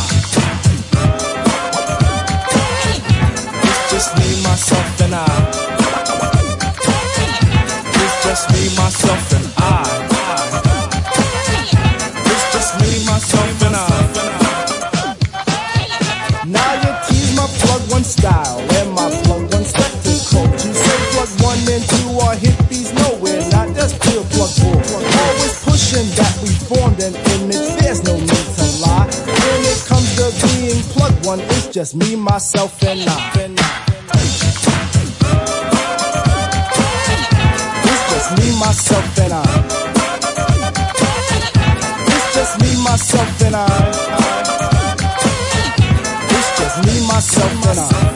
It's just me, myself, and I. It's just me, myself, and I. It's just me, myself, and I. Now you tease my plug one style and my plug one spectacle. You say plug one and two are hippies nowhere, not just pure plug four. Always pushing that we formed an image, there's no need to lie. When it comes to being plug one, it's just me, myself, and I. It's just me, myself, and I. It's just me, myself, and I. Me, myself, and I.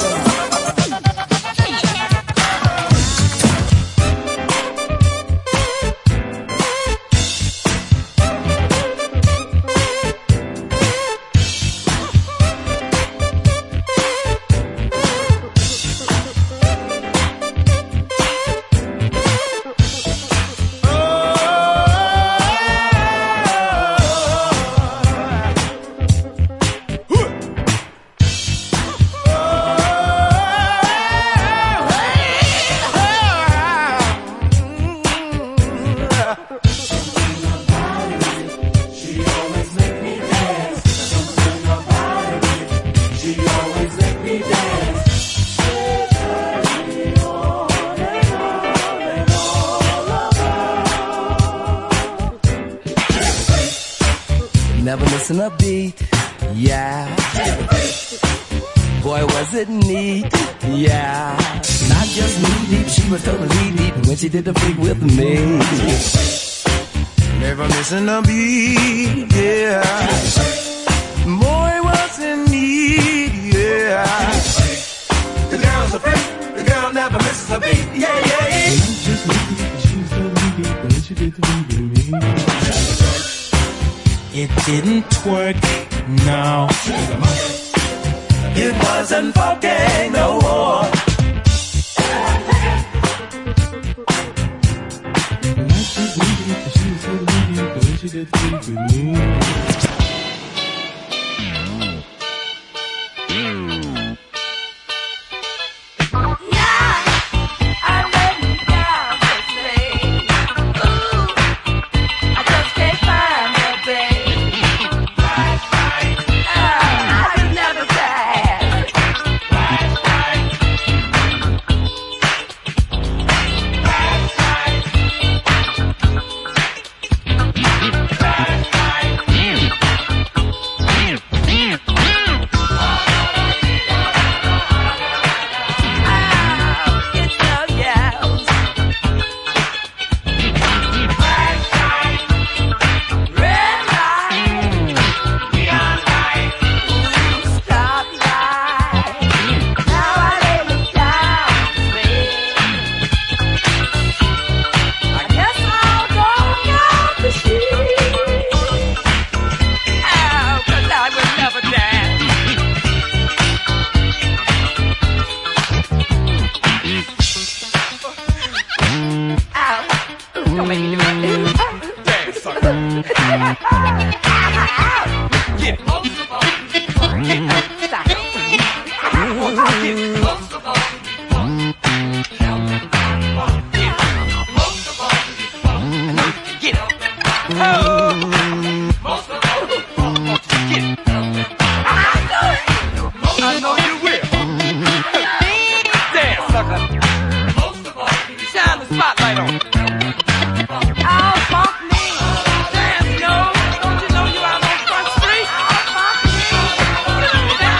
Never missing a beat, yeah. Boy, was it neat, yeah. Not just knee deep, she was totally deep when she did the freak with me. Never missing a beat, yeah. Boy, was it neat, yeah. The girl's a freak, the girl never misses a beat, yeah, yeah, yeah. Just knee deep, she was totally deep when she did the freak with me. It didn't twerk, no. It wasn't funky no more. She did freak with me. Dance, no, don't you know you out on Front Street?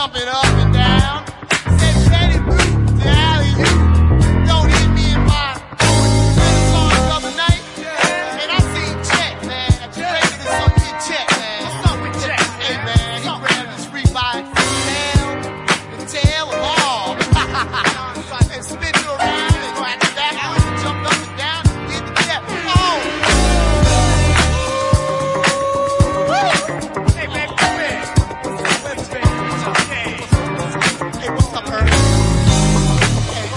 jumping up and down. Said Betty Boop to Allie you. Don't hit me in my song the other night. And I seen Chet, man. At the break this on your Chet, man. What's up with Chet? Hey, man, he grabbed his free by tail, the tail of all. And spin you around and whack it back. And jumped up and down and did the step. Oh! Hey, man, come here. Let's go. Hey, what's up, Earl? Hey,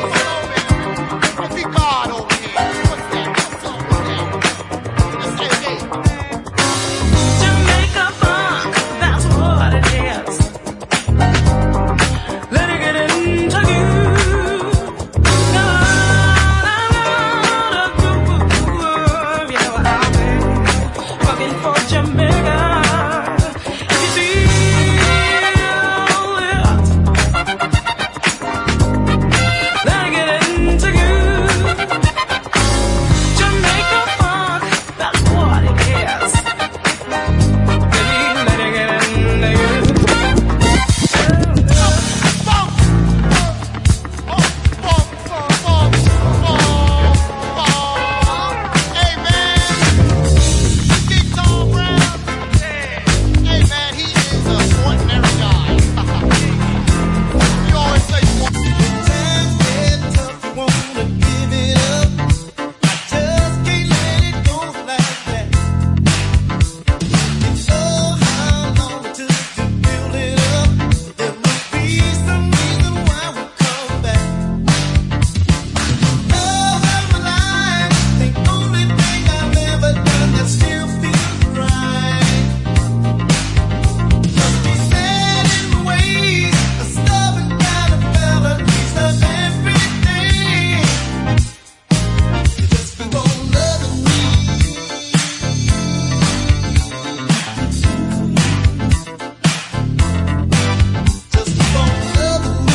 be God over here. What's that? What's up with that? Let's say, hey. Jamaica funk, that's what it is. Let it get into you. Come on, I'm on a groove. You know I've been fucking for Jamaica. You feel it. Let it get into you. Jamaica funk, that's what it is. Baby, let it get into you. Hey, man. Big Tom Brown. Hey, man, he is an ordinary guy. You always say one. Times get tough, you wanna give it up. I just can't let it go like that. It's so how long it took to build it up. There must be some reason why we come back. All of my life, the only thing I've ever done that still feels right. Must be sad in the ways, a stubborn kind of fella needs of everything. You just keep on loving me. Just keep on loving me.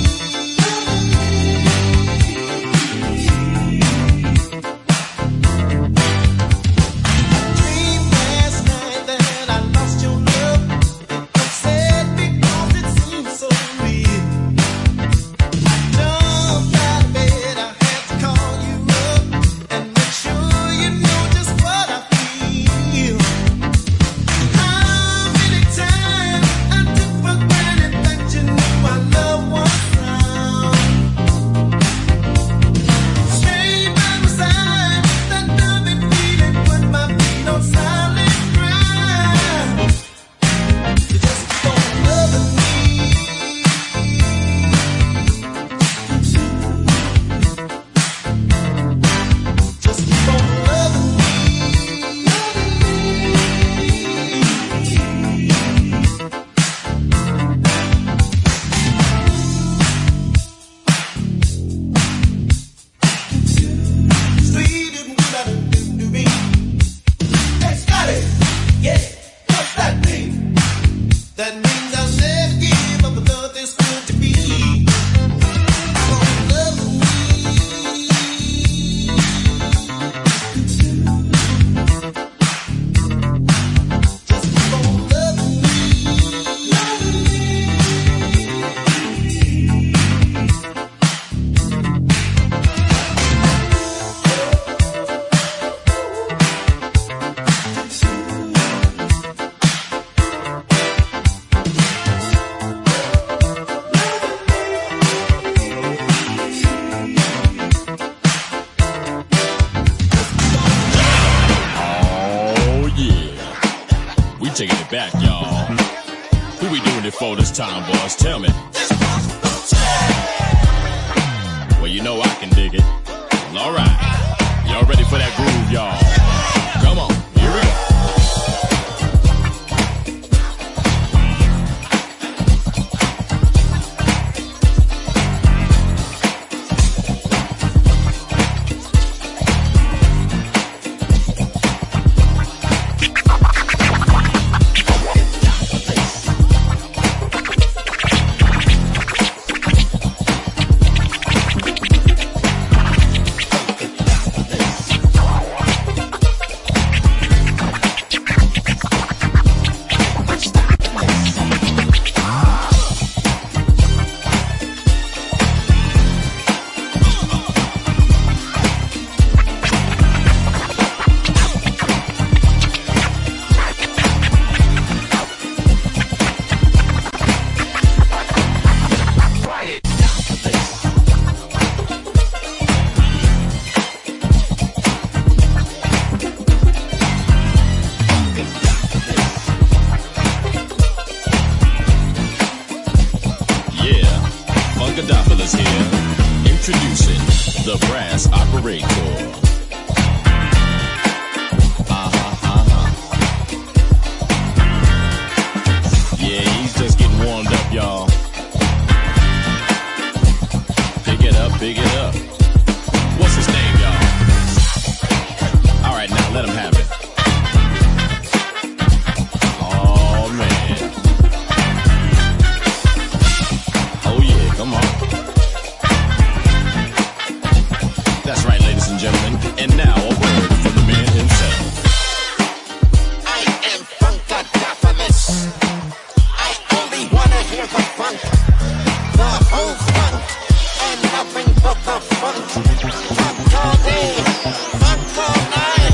Dreamed last night that I lost your love. Upset because it seemed so real. I jumped out of bed, I had to call you up and make sure you know just what I feel. How many times I took for granted that you knew my love was wrong. Stay by my side, that loving feeling put my feet on solid ground. You just keep on loving me. Just keep on loving me. Sweet and good I do to me. Hey, Scotty, yeah, what's that mean? That means I'll never give up a love that's good to me. Keep on loving me. Just keep on loving me. Loving me. Oh yeah, we taking it back, y'all. Who we doing it for this time, boys? Tell me. Well, you know I can dig it. Well, all right, y'all ready for that groove, y'all? Come on, here we go. the brass operator. Uh-huh, uh-huh. Yeah, he's just getting warmed up, y'all. Pick it up, pick it up. What's his name, y'all? All right, now let him have it. Oh, man. Oh, yeah, come on. That's right, ladies and gentlemen. And now a word from the man himself. I am Funkadopoulos. I only wanna hear the funk, the whole funk, and nothing but the funk. Funk all day, funk all night.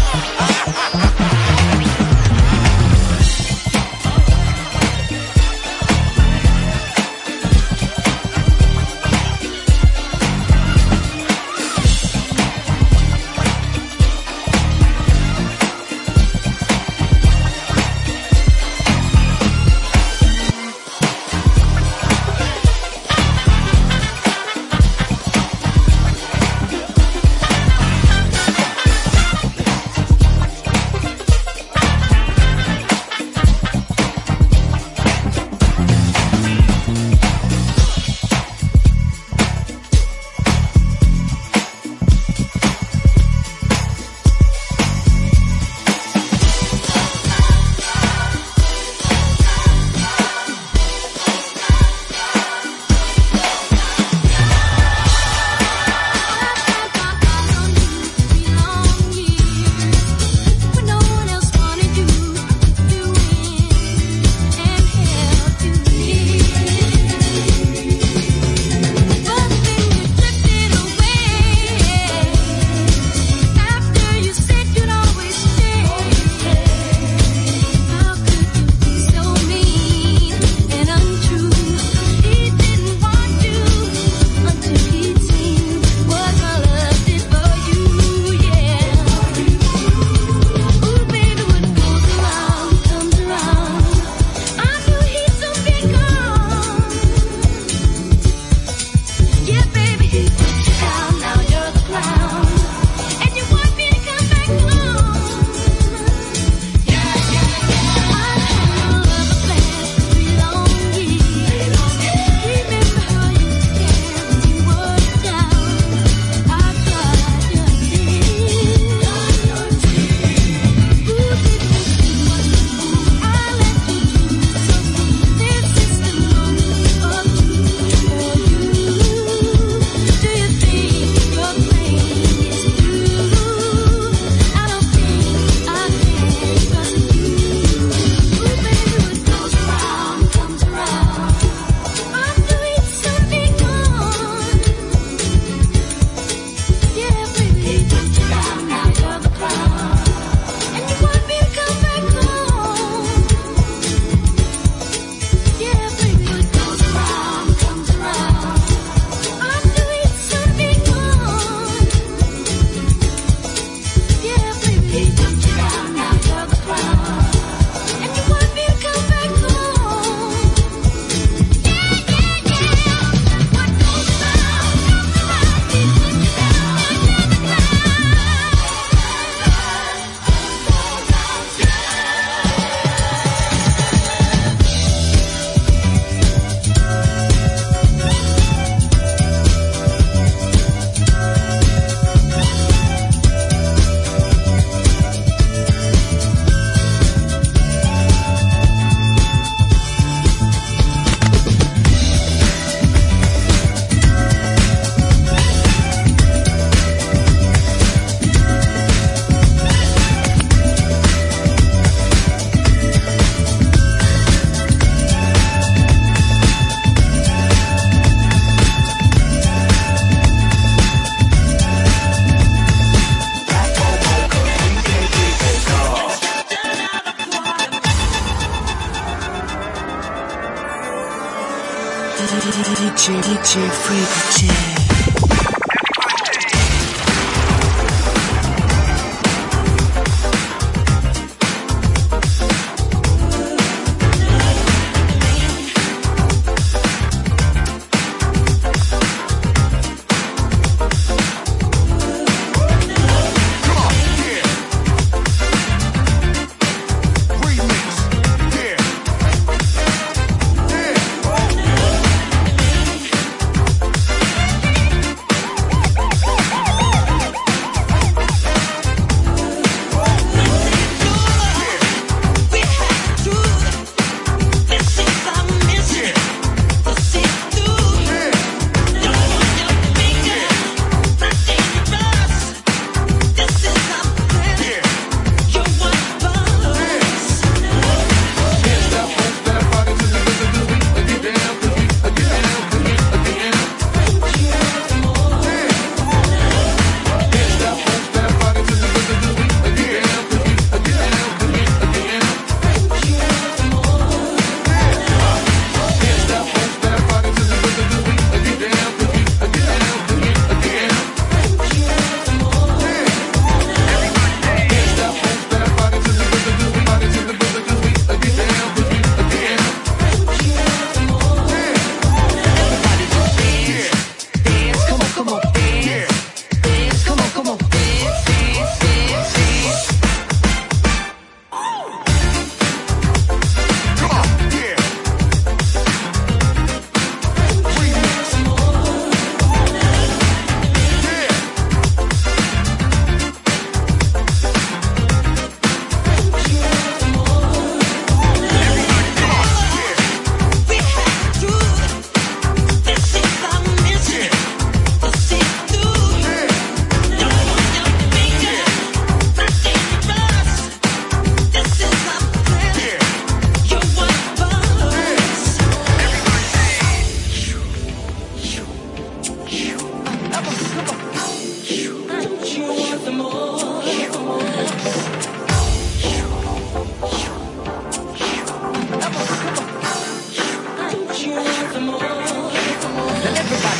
D J, D J Freaky J.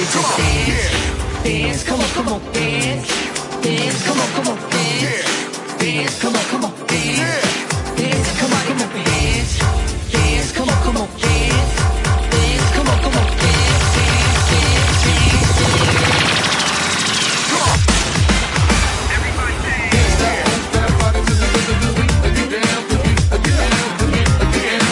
dance, dance, come on, come on, dance, dance, come on, come on, dance, dance, come on, come on, dance, dance, come on, come on, dance, dance, come on, come on, dance, dance, come on, come on, dance, dance, dance, dance, dance. Come on, everybody dance, dance, that body to the rhythm of the beat, again, again, again, again.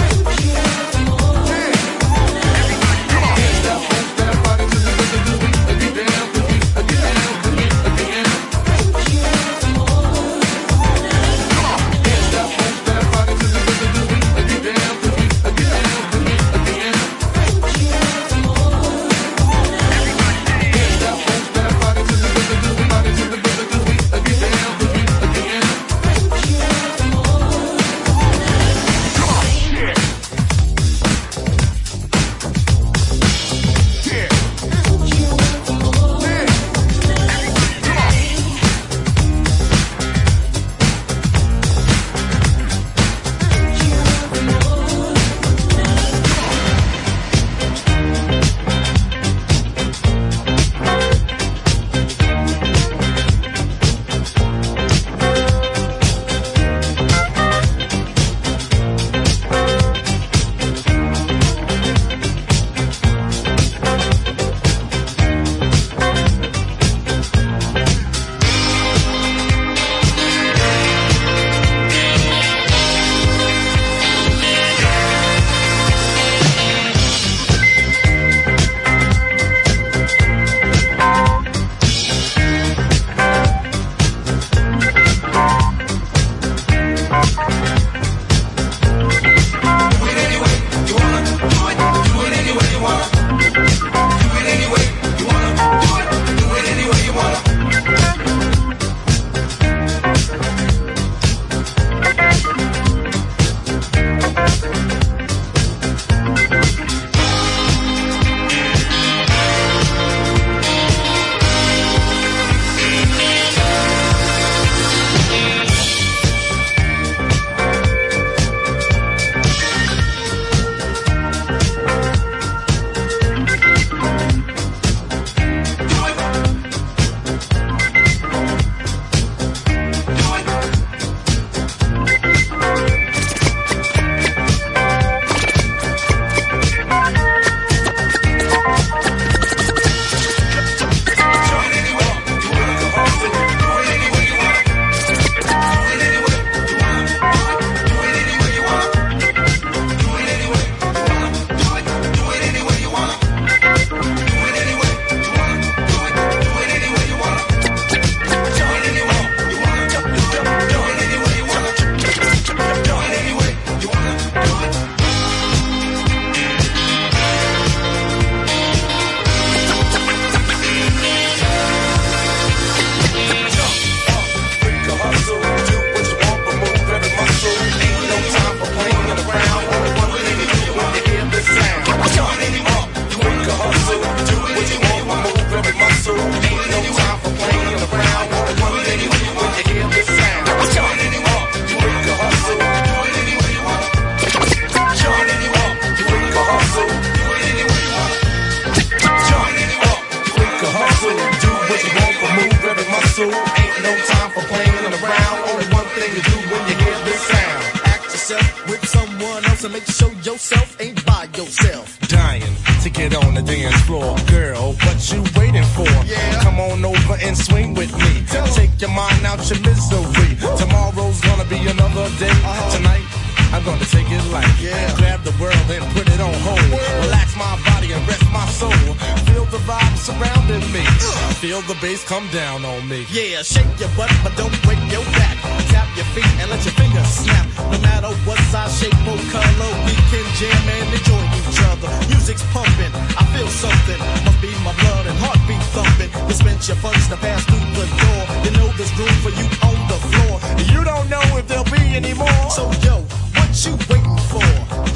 to make sure yourself ain't by yourself. Dying to get on the dance floor. Girl, what you waiting for? Yeah. Come on over and swing with me. Take your mind out your misery. Tomorrow's gonna be another day. Uh-huh. Tonight, I'm gonna take it light. Yeah. Grab the world and put it on hold. Relax my body and rest my soul. Feel the vibe surrounding me. Feel the bass come down on me. Yeah, shake your butt, but don't break your back. Tap your feet and let your fingers snap. No matter what size, shape, or color, we can jam and enjoy each other. Music's pumping, I feel something. Must be my blood and heartbeat thumping. Dispense your funds to pass through the door. You know there's room for you on the floor. You don't know if there'll be any more. So yo, what you waiting for?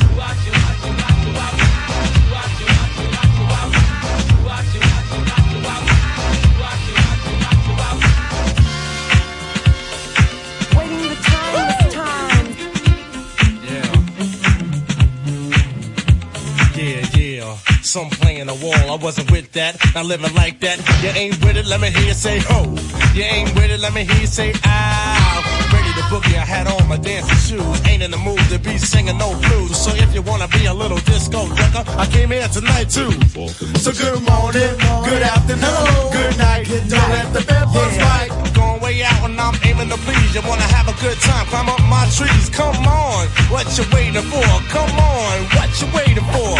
Waiting the time, time. Yeah. Yeah, yeah. Yeah, some playing the wall, I wasn't with that, not living like that. You ain't with it, let me hear you say ho. You ain't with it, let me hear you say ow. Ready to boogie, I had on my dancing shoes. Ain't in the mood to be singing no blues. So if you wanna be a little disco ducker, I came here tonight too. So good morning, good afternoon, good night. Don't let the bed bugs bite. Going way out and I'm aiming to please. You wanna have a good time, climb up my trees. Come on, what you waiting for? Come on, what you waiting for?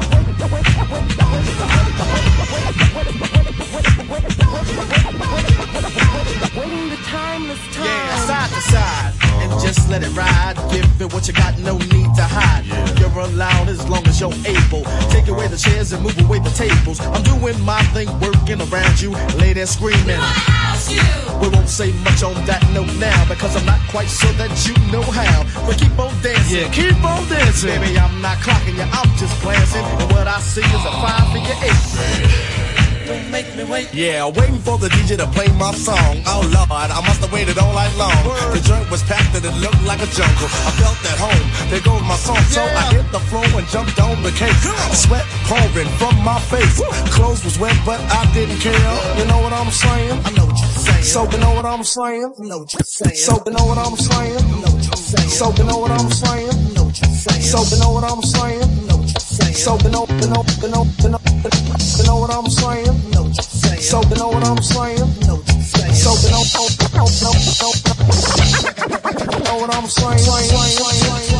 Waiting the timeless time. Yeah, side to side, and just let it ride. Give it what you got, no need to hide. You're allowed as long as you're able. Take away the chairs and move away the tables. I'm doing my thing, working around you. Lay there screaming. We won't say much on that note now, because I'm not quite sure that you know how. But keep on dancing. Yeah, keep on dancing. Baby, I'm not clocking you, I'm just glancing. And what I see is a five for your eight. Don't make me wait. Yeah, waiting for the D J to play my song. Oh Lord, I must have waited all night long. The joint was packed and it looked like a jungle. I felt at home. There goes my song, so I hit the floor and jumped on the cake. Sweat pouring from my face. Clothes was wet, but I didn't care. You know what I'm saying? I know what you're saying. So you know what I'm saying? I know what you're saying. So you know what I'm saying? I know what you're saying. So you know what I'm saying? I know what you're saying. So you know what I'm saying? I know what you're saying. So you know, you know, you know, you know, you know what I'm saying? So you know what I'm saying? So you know, know, know, know, know what I'm saying?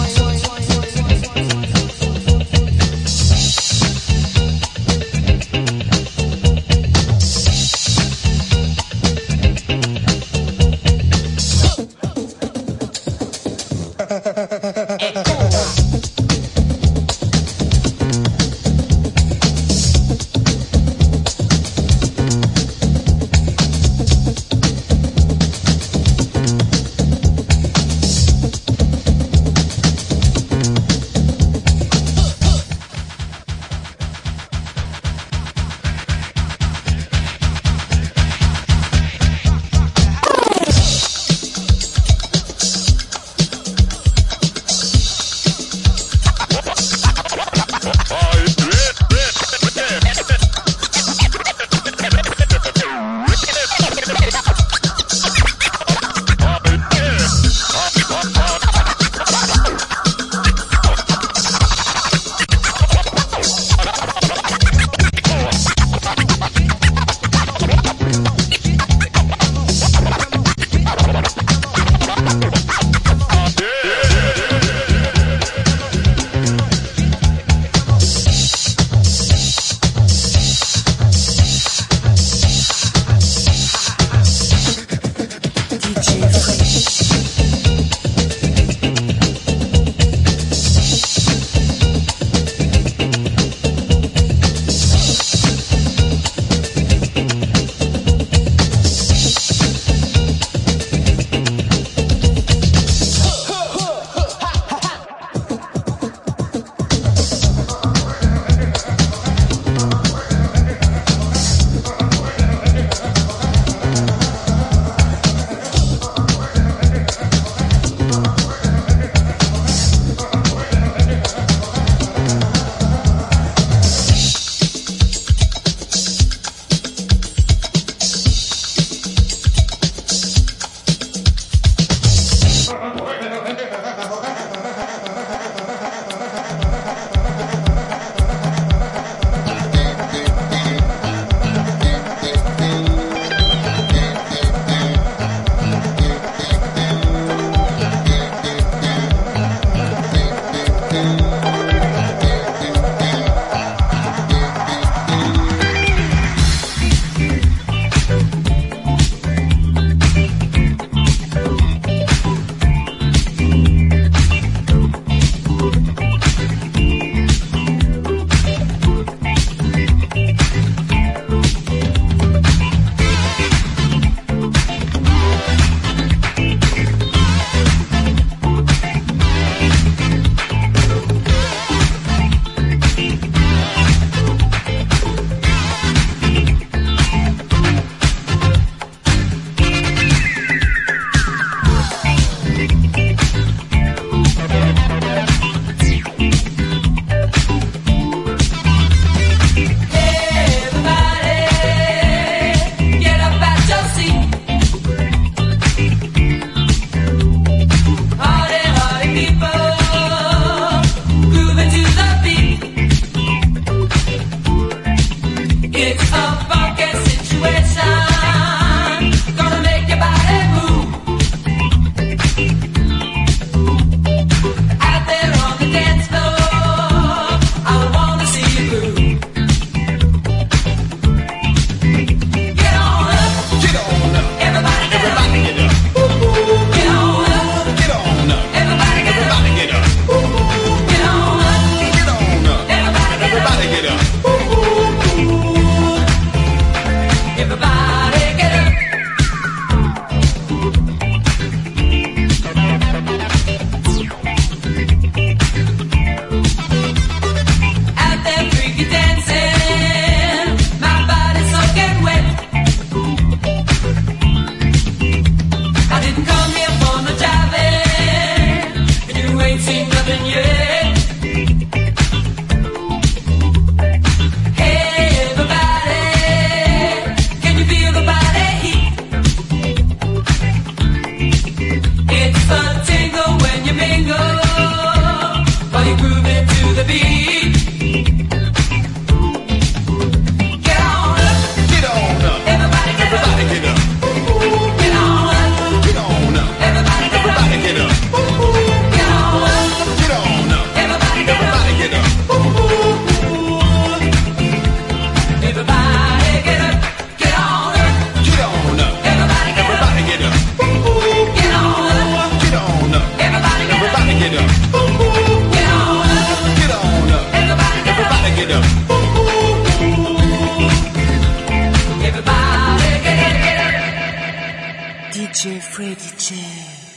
D J Freddie J.